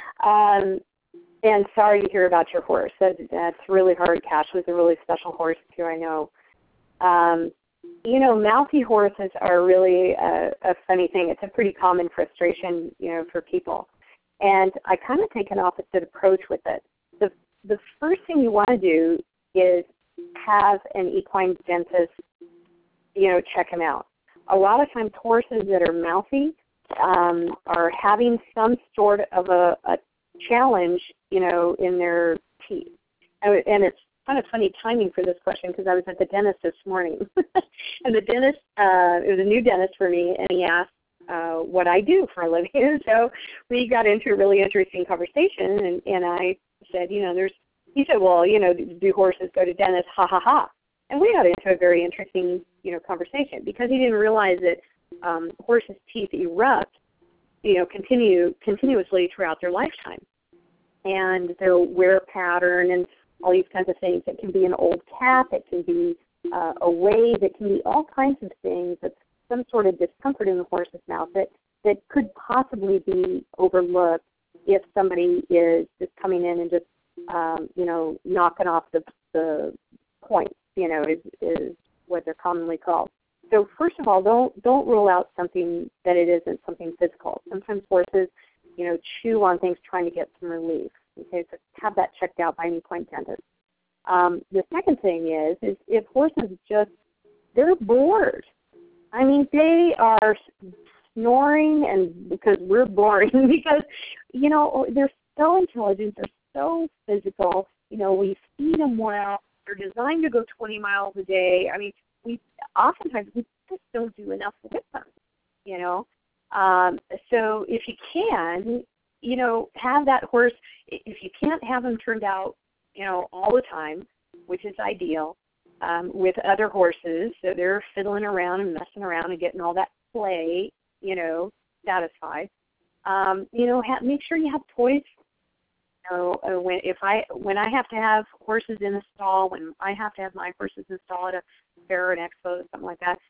And sorry to hear about your horse. That's really hard. Cash was a really special horse too, I know. Mouthy horses are really a funny thing. It's a pretty common frustration, for people. And I kind of take an opposite approach with it. The first thing you want to do is have an equine dentist, check them out. A lot of times horses that are mouthy are having some sort of a challenge, in their teeth. And it's kind of funny timing for this question because I was at the dentist this morning. And the dentist, it was a new dentist for me, and he asked what I do for a living. And so we got into a really interesting conversation, and I said, he said, well, do horses go to dentists? Ha, ha, ha. And we got into a very interesting, conversation because he didn't realize that horses' teeth erupt, continuously throughout their lifetime. And their wear pattern and all these kinds of things. It can be an old cap. It can be a wave. It can be all kinds of things. It's some sort of discomfort in the horse's mouth that could possibly be overlooked if somebody is just coming in and just, knocking off the points, is what they're commonly called. So first of all, don't rule out something that it isn't something physical. Sometimes horses, chew on things trying to get some relief. Okay, so have that checked out by an equine dentist. The second thing is if horses they're bored. I mean, they are snoring, and because we're boring, because, they're so intelligent, they're so physical. We feed them well. They're designed to go 20 miles a day. I mean, oftentimes we just don't do enough with them, So if you can, have that horse, if you can't have them turned out, all the time, which is ideal, with other horses, so they're fiddling around and messing around and getting all that play, satisfied. Make sure you have toys. When I have to have horses in the stall, when I have to have my horses installed at a fair or an expo, something like that,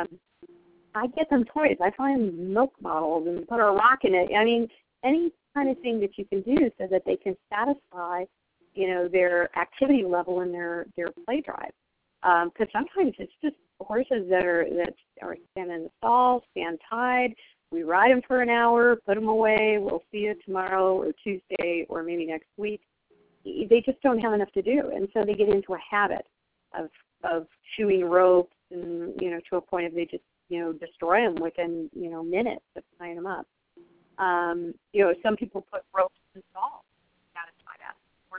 I get them toys. I find milk bottles and put a rock in it. I mean, any kind of thing that you can do so that they can satisfy, their activity level and their play drive. Because sometimes it's just horses that are standing in the stall, stand tied. We ride them for an hour, put them away. We'll see you tomorrow or Tuesday or maybe next week. They just don't have enough to do, and so they get into a habit of chewing ropes and to a point of they just destroy them within minutes of tying them up. Some people put ropes in stalls to satisfy that.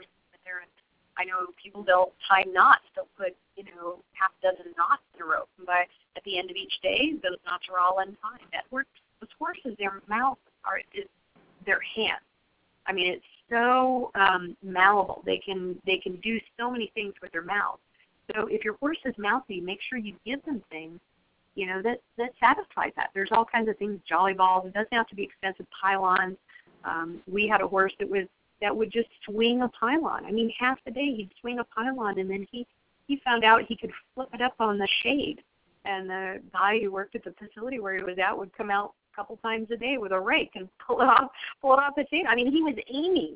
I know people, they'll tie knots. They'll put half a dozen knots in a rope, and at the end of each day, those knots are all untied. That works. Those horses, their mouth is their hands. I mean, it's so malleable. They can do so many things with their mouth. So if your horse is mouthy, make sure you give them things, that satisfies that. There's all kinds of things, jolly balls. It doesn't have to be expensive pylons. We had a horse that would just swing a pylon. I mean, half the day he'd swing a pylon, and then he found out he could flip it up on the shade. And the guy who worked at the facility where he was at would come out a couple times a day with a rake and pull it off the shade. I mean, he was aiming,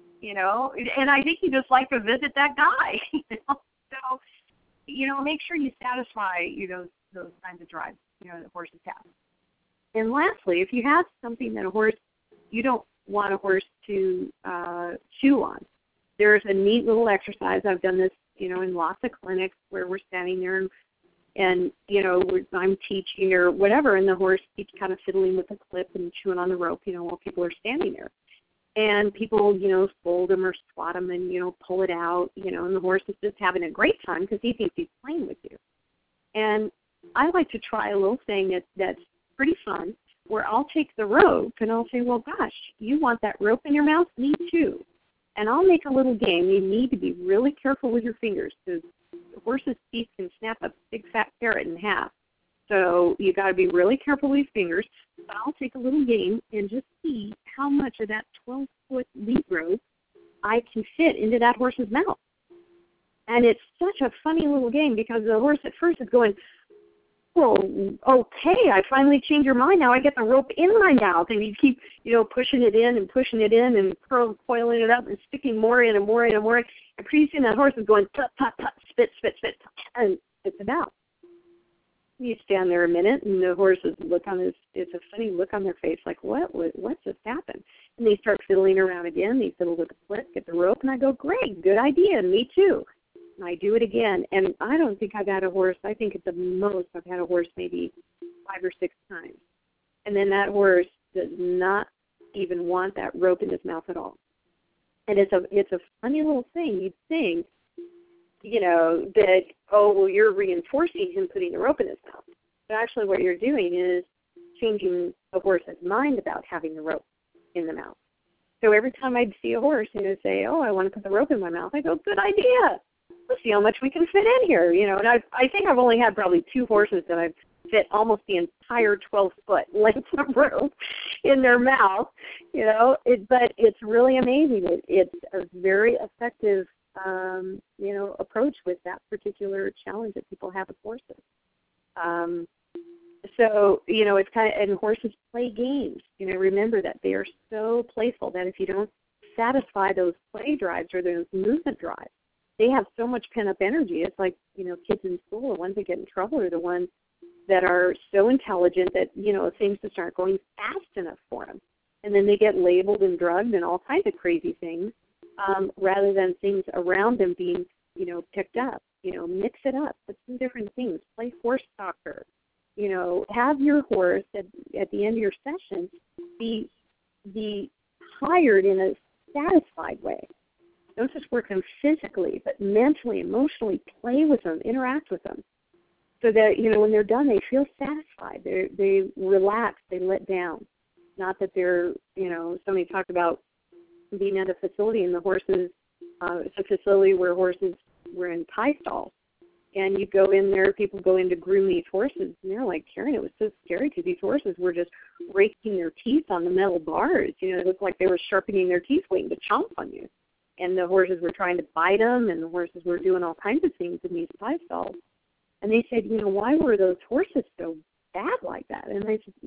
and I think he just liked to visit that guy. So, make sure you satisfy those kinds of drives, that horses have. And lastly, if you have something that you don't want a horse to chew on, there's a neat little exercise. I've done this, in lots of clinics where we're standing there and I'm teaching or whatever, and the horse keeps kind of fiddling with the clip and chewing on the rope, while people are standing there. And people, fold them or swat them and, pull it out, and the horse is just having a great time because he thinks he's playing with you. And I like to try a little thing that's pretty fun, where I'll take the rope and I'll say, well, gosh, you want that rope in your mouth? Me too. And I'll make a little game. You need to be really careful with your fingers because the horse's teeth can snap a big fat carrot in half. So you got to be really careful with your fingers. But I'll take a little game and just see how much of that 12-foot lead rope I can fit into that horse's mouth. And it's such a funny little game because the horse at first is going, well, okay, I finally changed your mind. Now I get the rope in my mouth. And you keep, pushing it in and coiling it up and sticking more in and more in and more in. And pretty soon that horse is going, tut, tut, tut, spit, spit, spit, and spits it out. You stand there a minute, and the horses look on this. It's a funny look on their face, like what's just happened? And they start fiddling around again. They fiddle with the split, get the rope, and I go, great, good idea, me too. And I do it again, and I don't think I've had a horse. I think at the most I've had a horse maybe 5 or 6 times, and then that horse does not even want that rope in his mouth at all. And it's a funny little thing. You'd think, that, oh, well, you're reinforcing him putting the rope in his mouth. But actually what you're doing is changing the horse's mind about having the rope in the mouth. So every time I'd see a horse, say, oh, I want to put the rope in my mouth, I go, good idea. Let's see how much we can fit in here. And I think I've only had probably 2 horses that I've fit almost the entire 12-foot length of rope in their mouth, but it's really amazing. It's a very effective, approach with that particular challenge that people have with horses. So, it's kind of, and horses play games. Remember that they are so playful that if you don't satisfy those play drives or those movement drives, they have so much pent-up energy. It's like, kids in school, the ones that get in trouble are the ones that are so intelligent that, things just aren't going fast enough for them. And then they get labeled and drugged and all kinds of crazy things, rather than things around them being, picked up. Mix it up. Put some different things. Play horse soccer. Have your horse at the end of your session be hired in a satisfied way. Don't just work them physically, but mentally, emotionally, play with them, interact with them. So that, when they're done, they feel satisfied. They relax. They let down. Not that they're, somebody talked about being at a facility and the horses, it's a facility where horses were in tie stalls. And you go in there, people go in to groom these horses, and they're like, Karen, it was so scary because these horses were just raking their teeth on the metal bars. It looked like they were sharpening their teeth waiting to chomp on you. And the horses were trying to bite them, and the horses were doing all kinds of things in these tie stalls. And they said, why were those horses so bad like that? And they said,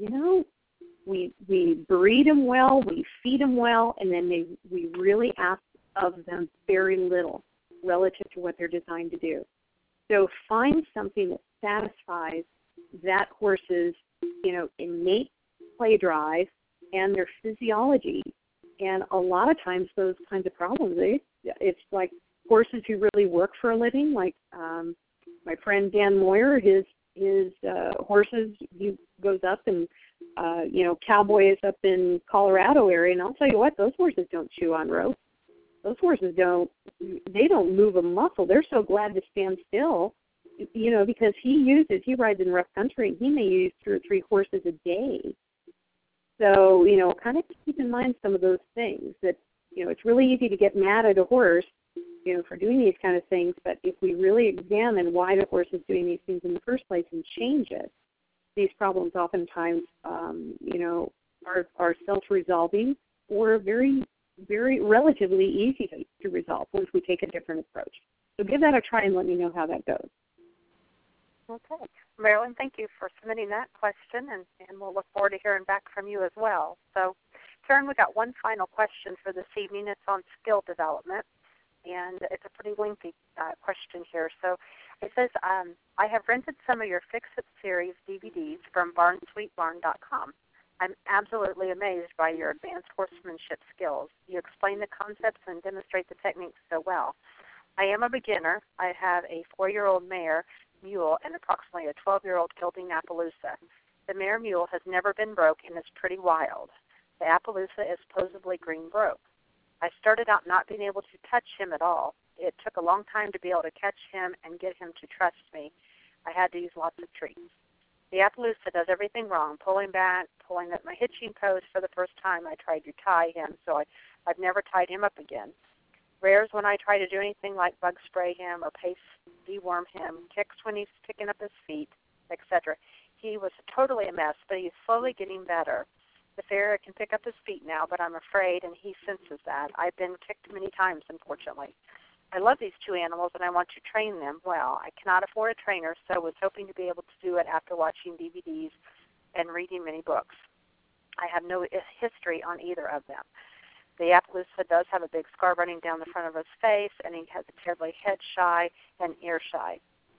we breed them well, we feed them well, and then we really ask of them very little relative to what they're designed to do. So find something that satisfies that horse's, innate play drive and their physiology. And a lot of times those kinds of problems, it's like horses who really work for a living, like my friend Dan Moyer, his horses, he goes up and, cowboys up in Colorado area, and I'll tell you what, those horses don't chew on ropes. Those horses don't move a muscle. They're so glad to stand still, because he rides in rough country, and he may use 2 or 3 horses a day. So, kind of keep in mind some of those things that, it's really easy to get mad at a horse, for doing these kind of things, but if we really examine why the horse is doing these things in the first place and change it, these problems oftentimes, are self-resolving or very, very relatively easy to resolve once we take a different approach. So give that a try and let me know how that goes. Okay. Marilyn, thank you for submitting that question, and we'll look forward to hearing back from you as well. So, Karen, we got one final question for this evening. It's on skill development, and it's a pretty lengthy question here. So it says, I have rented some of your Fix-It series DVDs from barnsweetbarn.com. I'm absolutely amazed by your advanced horsemanship skills. You explain the concepts and demonstrate the techniques so well. I am a beginner. I have a 4-year-old mare mule and approximately a 12-year-old gelding Appaloosa. The mare mule has never been broke and is pretty wild. The Appaloosa is supposedly green broke. I started out not being able to touch him at all. It took a long time to be able to catch him and get him to trust me. I had to use lots of treats. The Appaloosa does everything wrong, pulling back, pulling at my hitching post. For the first time I tried to tie him, so I've never tied him up again. Rares when I try to do anything like bug spray him or paste deworm him, kicks when he's picking up his feet, etc. He was totally a mess, but he's slowly getting better. The farrier can pick up his feet now, but I'm afraid, and he senses that. I've been kicked many times, unfortunately. I love these 2 animals, and I want to train them well. I cannot afford a trainer, so was hoping to be able to do it after watching DVDs and reading many books. I have no history on either of them. The Appaloosa does have a big scar running down the front of his face, and he has a terribly head shy and ear shy.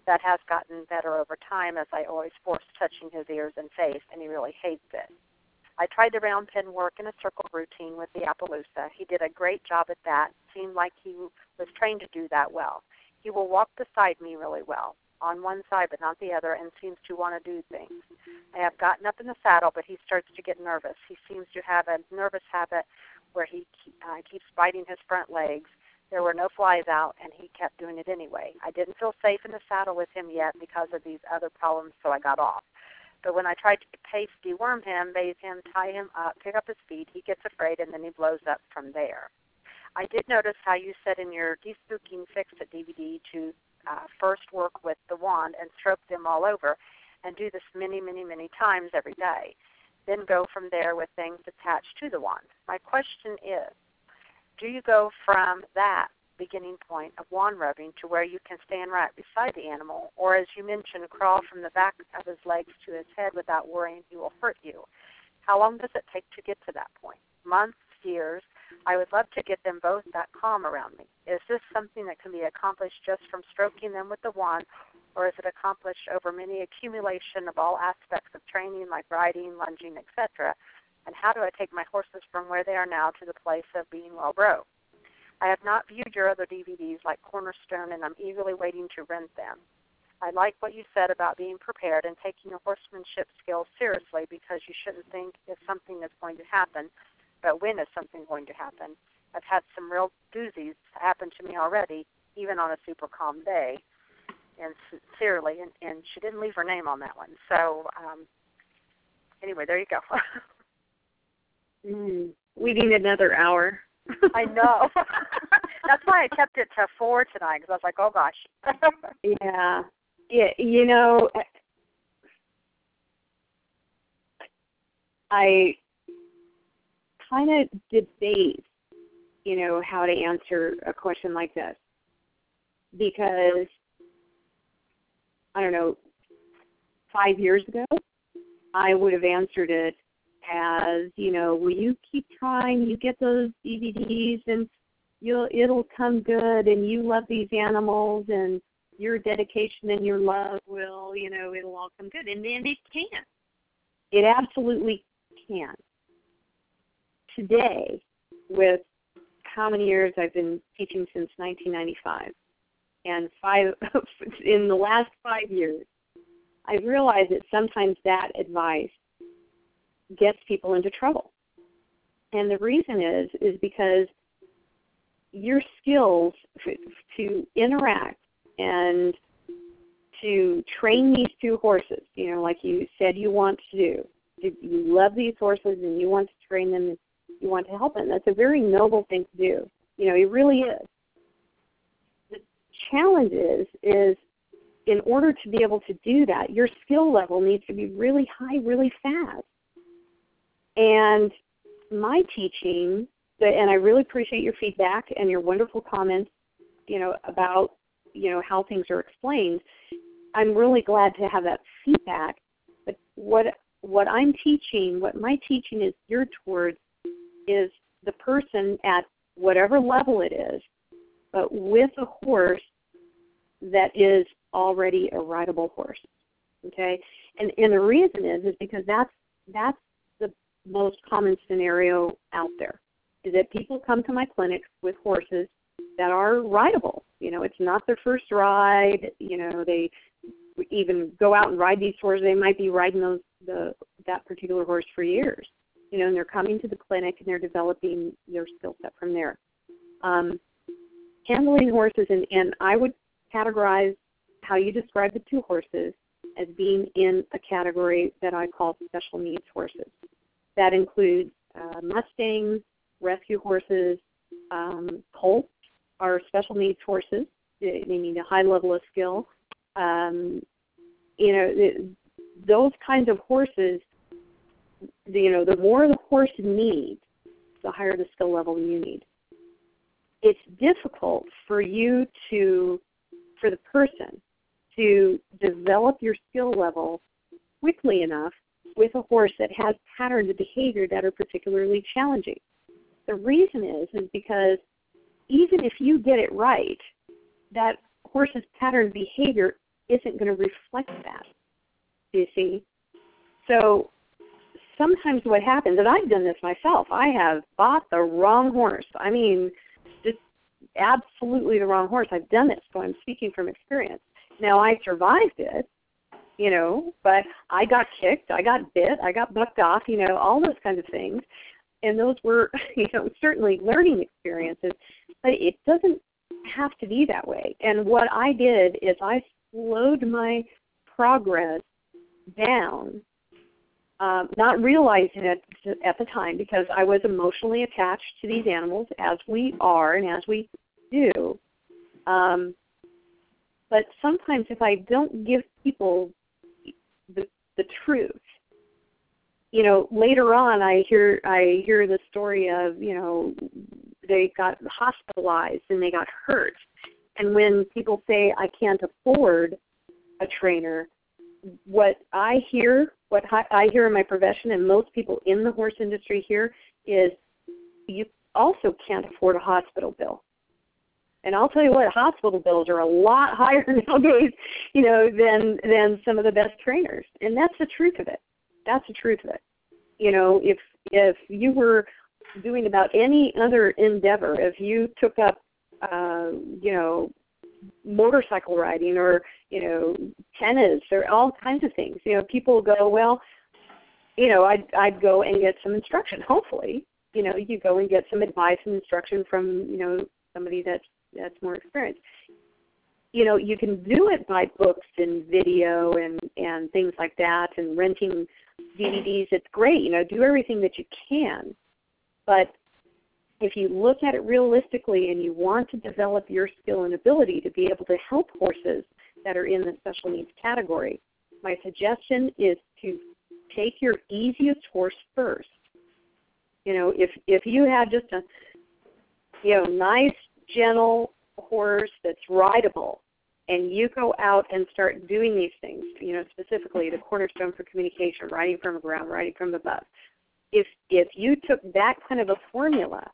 That has gotten better over time, as I always force touching his ears and face, and he really hates it. I tried the round pen work in a circle routine with the Appaloosa. He did a great job at that. Seemed like he was trained to do that well. He will walk beside me really well, on one side but not the other, and seems to want to do things. I have gotten up in the saddle, but he starts to get nervous. He seems to have a nervous habit where he keeps biting his front legs. There were no flies out, and he kept doing it anyway. I didn't feel safe in the saddle with him yet because of these other problems, so I got off. But when I tried to pace deworm him, bathe him, tie him up, pick up his feet, he gets afraid, and then he blows up from there. I did notice how you said in your Despooking Fix-It DVD to first work with the wand and stroke them all over, and do this many, many, many times every day. Then go from there with things attached to the wand. My question is, do you go from that beginning point of wand rubbing to where you can stand right beside the animal, or as you mentioned, crawl from the back of his legs to his head without worrying he will hurt you? How long does it take to get to that point? Months, years? I would love to get them both that calm around me. Is this something that can be accomplished just from stroking them with the wand, or is it accomplished over many accumulation of all aspects of training like riding, lunging, etc.? And how do I take my horses from where they are now to the place of being well broke? I have not viewed your other DVDs like Cornerstone, and I'm eagerly waiting to rent them. I like what you said about being prepared and taking your horsemanship skills seriously, because you shouldn't think if something is going to happen, but when is something going to happen. I've had some real doozies happen to me already, even on a super calm day, and sincerely, and she didn't leave her name on that one. So anyway, there you go. We need another hour. I know. That's why I kept it to 4 tonight, because I was like, oh, gosh. Yeah. You know, I kind of debate, how to answer a question like this. Because, I don't know, 5 years ago, I would have answered it as, will you keep trying? You get those DVDs and it'll come good, and you love these animals, and your dedication and your love will, it'll all come good. And then it can. It absolutely can. Today, with how many years I've been teaching since 1995, and in the last 5 years, I've realized that sometimes that advice gets people into trouble. And the reason is because your skills to interact and to train these two horses, like you said you want to do. You love these horses and you want to train them and you want to help them. That's a very noble thing to do. It really is. The challenge is in order to be able to do that, your skill level needs to be really high, really fast. And my teaching, and I really appreciate your feedback and your wonderful comments, about, how things are explained. I'm really glad to have that feedback. But what I'm teaching, what my teaching is geared towards, is the person at whatever level it is, but with a horse that is already a rideable horse. Okay? And the reason is because that's the most common scenario out there, is that people come to my clinics with horses that are rideable. It's not their first ride. They even go out and ride these horses. They might be riding that particular horse for years. And they're coming to the clinic and they're developing their skill set from there. Handling horses, and I would categorize how you describe the two horses as being in a category that I call special needs horses. That includes Mustangs, rescue horses, colts are special needs horses. They need a high level of skill. Those kinds of horses, the more the horse needs, the higher the skill level you need. It's difficult for the person to develop your skill level quickly enough with a horse that has patterns of behavior that are particularly challenging. The reason is because even if you get it right, that horse's pattern of behavior isn't going to reflect that, you see. So sometimes what happens, and I've done this myself, I have bought the wrong horse. I mean, just absolutely the wrong horse. I've done it, so I'm speaking from experience. Now, I survived it, you know, but I got kicked, I got bit, I got bucked off, you know, all those kinds of things. And those were, you know, certainly learning experiences, but it doesn't have to be that way. And what I did is I slowed my progress down, not realizing it at the time because I was emotionally attached to these animals, as we are and as we do. But sometimes if I don't give people the truth, you know, later on I hear the story of, you know, they got hospitalized and they got hurt. And when people say I can't afford a trainer, what I hear in my profession and most people in the horse industry hear is you also can't afford a hospital bill. And I'll tell you what, hospital bills are a lot higher nowadays, you know, than some of the best trainers. And that's the truth of it. That's the truth of it. You know, if you were doing about any other endeavor, if you took up, you know, motorcycle riding or, you know, tennis or all kinds of things, you know, people go, well, you know, I'd go and get some instruction. Hopefully, you know, you go and get some advice and instruction from, you know, somebody that's more experienced. You know, you can do it by books and video and things like that and renting DVDs. It's great, you know, do everything that you can. But if you look at it realistically and you want to develop your skill and ability to be able to help horses that are in the special needs category, my suggestion is to take your easiest horse first. You know, if you have just a, you know, nice, gentle horse that's rideable, and you go out and start doing these things, you know, specifically the cornerstone for communication, riding from the ground, riding from above. If you took that kind of a formula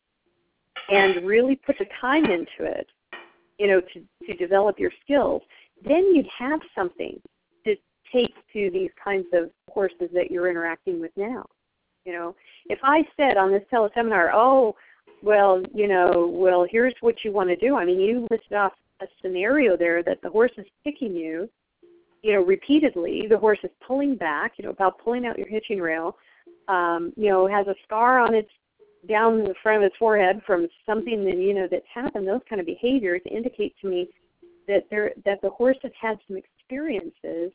and really put the time into it, you know, to develop your skills, then you'd have something to take to these kinds of horses that you're interacting with now. You know, if I said on this teleseminar, oh, well, you know, well, here's what you want to do. I mean, you listed off a scenario there that the horse is kicking you, you know, repeatedly. The horse is pulling back, you know, about pulling out your hitching rail, you know, has a scar on its, down the front of its forehead from something that, you know, that's happened. Those kind of behaviors indicate to me that the horse has had some experiences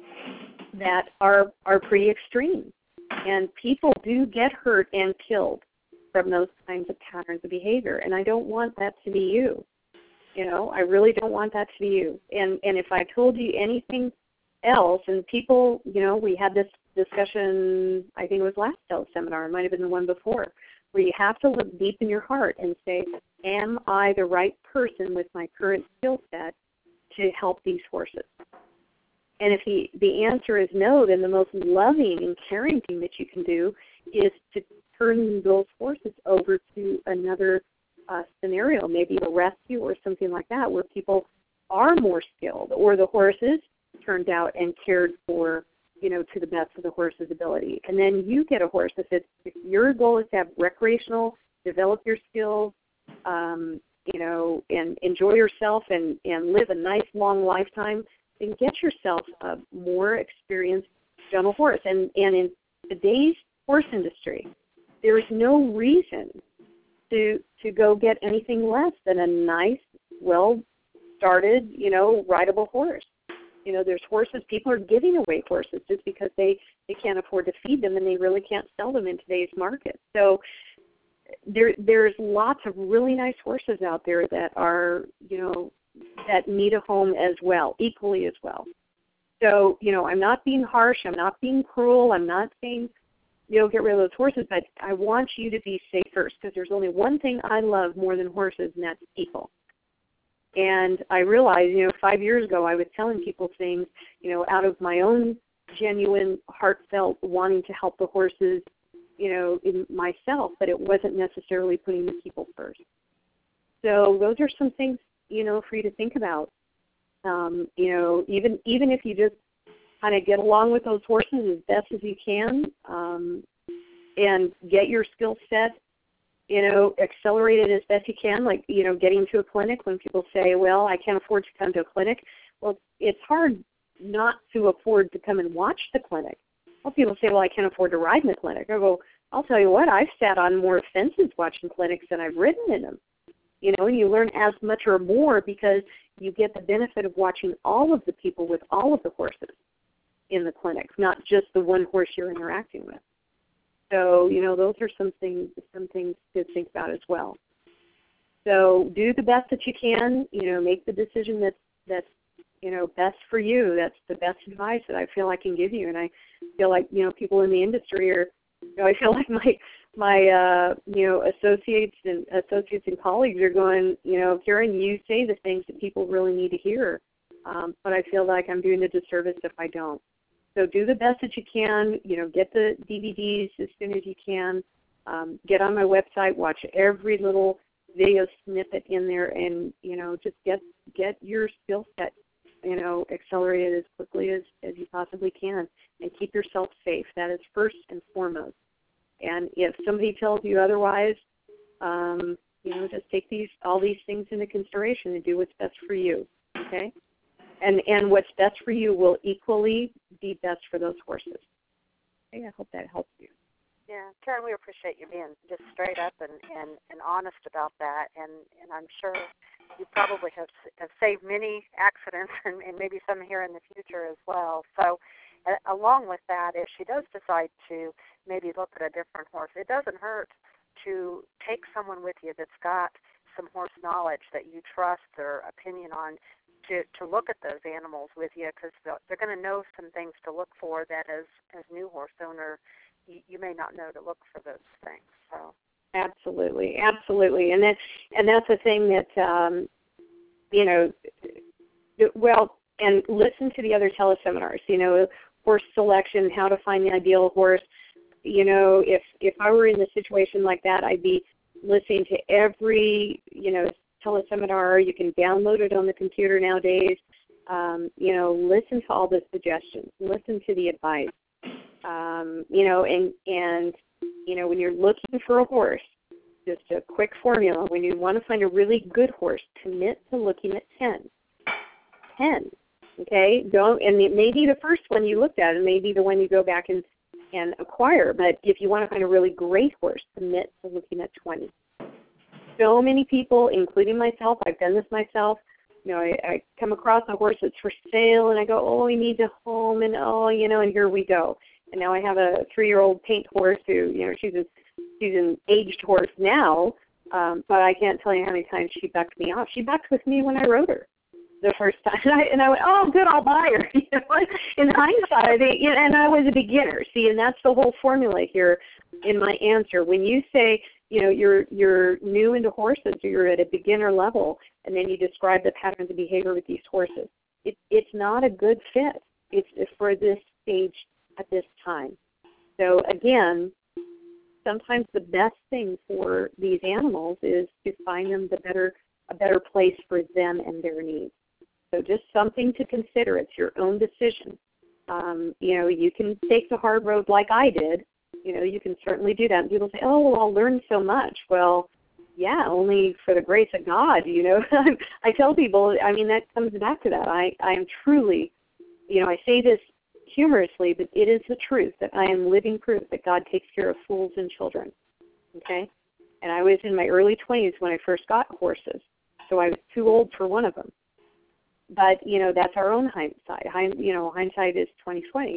that are pretty extreme. And people do get hurt and killed from those kinds of patterns of behavior. And I don't want that to be you. You know, I really don't want that to be you. And if I told you anything else, and people, you know, we had this discussion, I think it was last teleseminar, it might have been the one before, where you have to look deep in your heart and say, am I the right person with my current skill set to help these horses? And if the answer is no, then the most loving and caring thing that you can do is to turn those horses over to another scenario, maybe a rescue or something like that, where people are more skilled, or the horse is turned out and cared for, you know, to the best of the horse's ability. And then you get a horse. If your goal is to have recreational, develop your skills, you know, and enjoy yourself and live a nice long lifetime, then get yourself a more experienced gentle horse. And in today's horse industry, there is no reason to go get anything less than a nice, well-started, you know, rideable horse. You know, there's horses, people are giving away horses just because they can't afford to feed them and they really can't sell them in today's market. So there's lots of really nice horses out there that are, you know, that need a home as well, equally as well. So, you know, I'm not being harsh, I'm not being cruel, I'm not saying, you know, get rid of those horses, but I want you to be safe first, because there's only one thing I love more than horses, and that's people. And I realized, you know, 5 years ago I was telling people things, you know, out of my own genuine, heartfelt wanting to help the horses, you know, in myself, but it wasn't necessarily putting the people first. So those are some things, you know, for you to think about. Even if you just kind of get along with those horses as best as you can, and get your skill set, accelerated as best you can, like, getting to a clinic. When people say, well, I can't afford to come to a clinic, well, it's hard not to afford to come and watch the clinic. Well, people say, well, I can't afford to ride in the clinic. I go, I'll tell you what, I've sat on more fences watching clinics than I've ridden in them. And you learn as much or more because you get the benefit of watching all of the people with all of the horses in the clinics, not just the one horse you're interacting with. So, those are some things to think about as well. So do the best that you can, make the decision that's best for you. That's the best advice that I feel I can give you. And I feel like, people in the industry are, I feel like my associates and colleagues are going, Karen, you say the things that people really need to hear. But I feel like I'm doing a disservice if I don't. So do the best that you can, get the DVDs as soon as you can, get on my website, watch every little video snippet in there, and, just get your skill set, accelerated as quickly as you possibly can, and keep yourself safe. That is first and foremost. And if somebody tells you otherwise, just take all these things into consideration and do what's best for you, okay? And what's best for you will equally be best for those horses. Okay, I hope that helps you. Yeah, Karen, we appreciate you being just straight up and honest about that. And I'm sure you probably have saved many accidents and maybe some here in the future as well. So along with that, if she does decide to maybe look at a different horse, it doesn't hurt to take someone with you that's got some horse knowledge that you trust their opinion on, to look at those animals with you, because they're going to know some things to look for that as new horse owner you may not know to look for those things. So absolutely, and that's the thing that and listen to the other teleseminars. Horse selection, how to find the ideal horse. If I were in a situation like that, I'd be listening to every teleseminar. You can download it on the computer nowadays. Listen to all the suggestions. Listen to the advice. When you're looking for a horse, just a quick formula. When you want to find a really good horse, commit to looking at 10. 10. Okay? And it may be the first one you looked at. It may be the one you go back and acquire. But if you want to find a really great horse, commit to looking at 20. So many people, including myself, I've done this myself, I come across a horse that's for sale, and I go, oh, he needs a home, and and here we go. And now I have a 3-year-old paint horse who, she's an aged horse now, but I can't tell you how many times she backed me off. She backed with me when I rode her the first time, and I went, oh, good, I'll buy her. In hindsight, and I was a beginner. See, and that's the whole formula here in my answer. When you say, you're new into horses, or you're at a beginner level, and then you describe the patterns of behavior with these horses, it's not a good fit. It's for this stage at this time. So again, sometimes the best thing for these animals is to find them a better place for them and their needs. So just something to consider. It's your own decision. You can take the hard road like I did. You can certainly do that. And people say, oh, well, I'll learn so much. Well, yeah, only for the grace of God, I tell people, that comes back to that. I am truly, I say this humorously, but it is the truth that I am living proof that God takes care of fools and children, okay? And I was in my early 20s when I first got horses, so I was too old for one of them. But, that's our own hindsight. Hindsight is 20/20.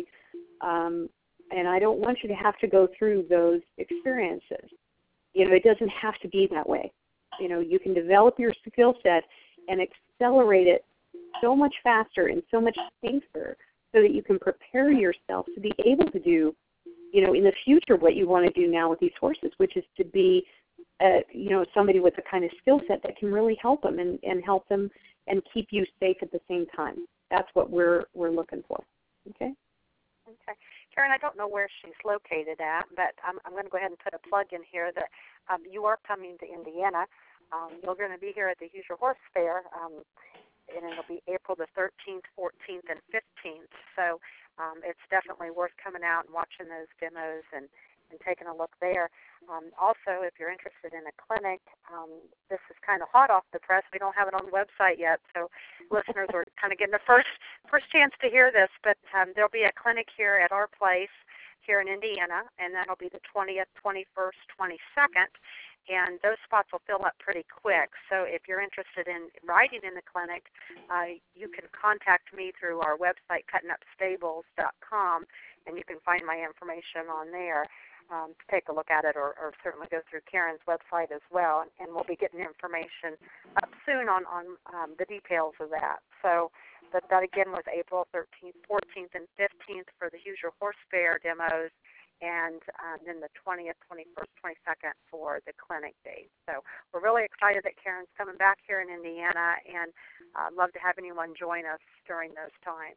And I don't want you to have to go through those experiences. It doesn't have to be that way. You can develop your skill set and accelerate it so much faster and so much safer so that you can prepare yourself to be able to do, in the future what you want to do now with these horses, which is to be, somebody with the kind of skill set that can really help them and help them and keep you safe at the same time. That's what we're looking for. Okay? Okay. Karen, I don't know where she's located at, but I'm going to go ahead and put a plug in here that you are coming to Indiana. You're going to be here at the Hoosier Horse Fair and it'll be April the 13th, 14th, and 15th. So it's definitely worth coming out and watching those demos and taking a look there. Also, if you're interested in a clinic, this is kind of hot off the press. We don't have it on the website yet, so listeners are kind of getting the first chance to hear this. But there'll be a clinic here at our place here in Indiana, and that'll be the 20th, 21st, 22nd. And those spots will fill up pretty quick. So if you're interested in riding in the clinic, you can contact me through our website, cuttingupstables.com, and you can find my information on there. To take a look at it, or certainly go through Karen's website as well, and we'll be getting information up soon on the details of that. So that again was April 13th, 14th, and 15th for the Hoosier Horse Fair demos, and then the 20th, 21st, 22nd for the clinic days. So we're really excited that Karen's coming back here in Indiana, and love to have anyone join us during those times.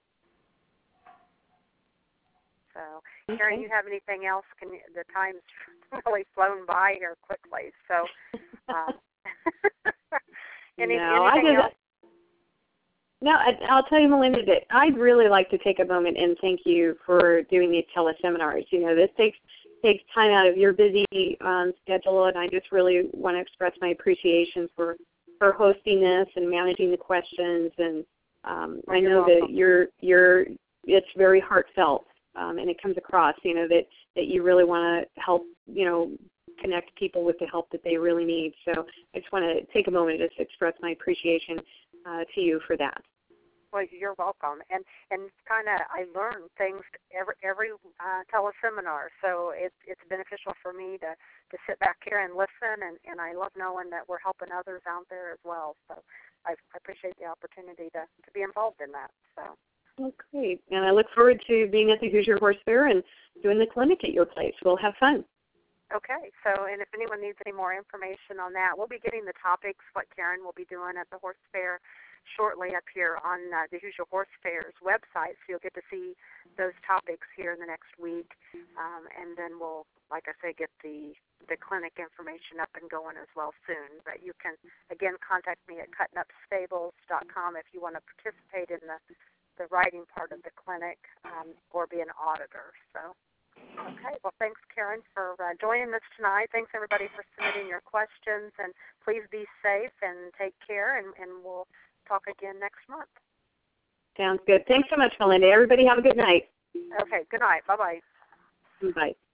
So, Karen, you have anything else? The time's really flown by here quickly. So, anything else? No, I'll tell you, Melinda, that I'd really like to take a moment and thank you for doing these teleseminars. You know, this takes time out of your busy schedule, and I just really want to express my appreciation for hosting this and managing the questions. And I know that it's very heartfelt. And it comes across, you know, that you really want to help, you know, connect people with the help that they really need. So I just want to take a moment just to express my appreciation to you for that. Well, you're welcome. And kind of I learn things every teleseminar, so it's beneficial for me to sit back here and listen, and I love knowing that we're helping others out there as well. So I appreciate the opportunity to be involved in that. So. Oh, great. And I look forward to being at the Hoosier Horse Fair and doing the clinic at your place. We'll have fun. Okay. So, and if anyone needs any more information on that, we'll be getting the topics, what Karen will be doing at the Horse Fair shortly up here on the Hoosier Horse Fair's website. So you'll get to see those topics here in the next week. And then we'll, like I say, get the clinic information up and going as well soon. But you can, again, contact me at cuttingupstables.com if you want to participate in the writing part of the clinic or be an auditor. So, okay. Well, thanks, Karen, for joining us tonight. Thanks, everybody, for submitting your questions. And please be safe and take care, and we'll talk again next month. Sounds good. Thanks so much, Melinda. Everybody have a good night. Okay. Good night. Bye-bye. Bye.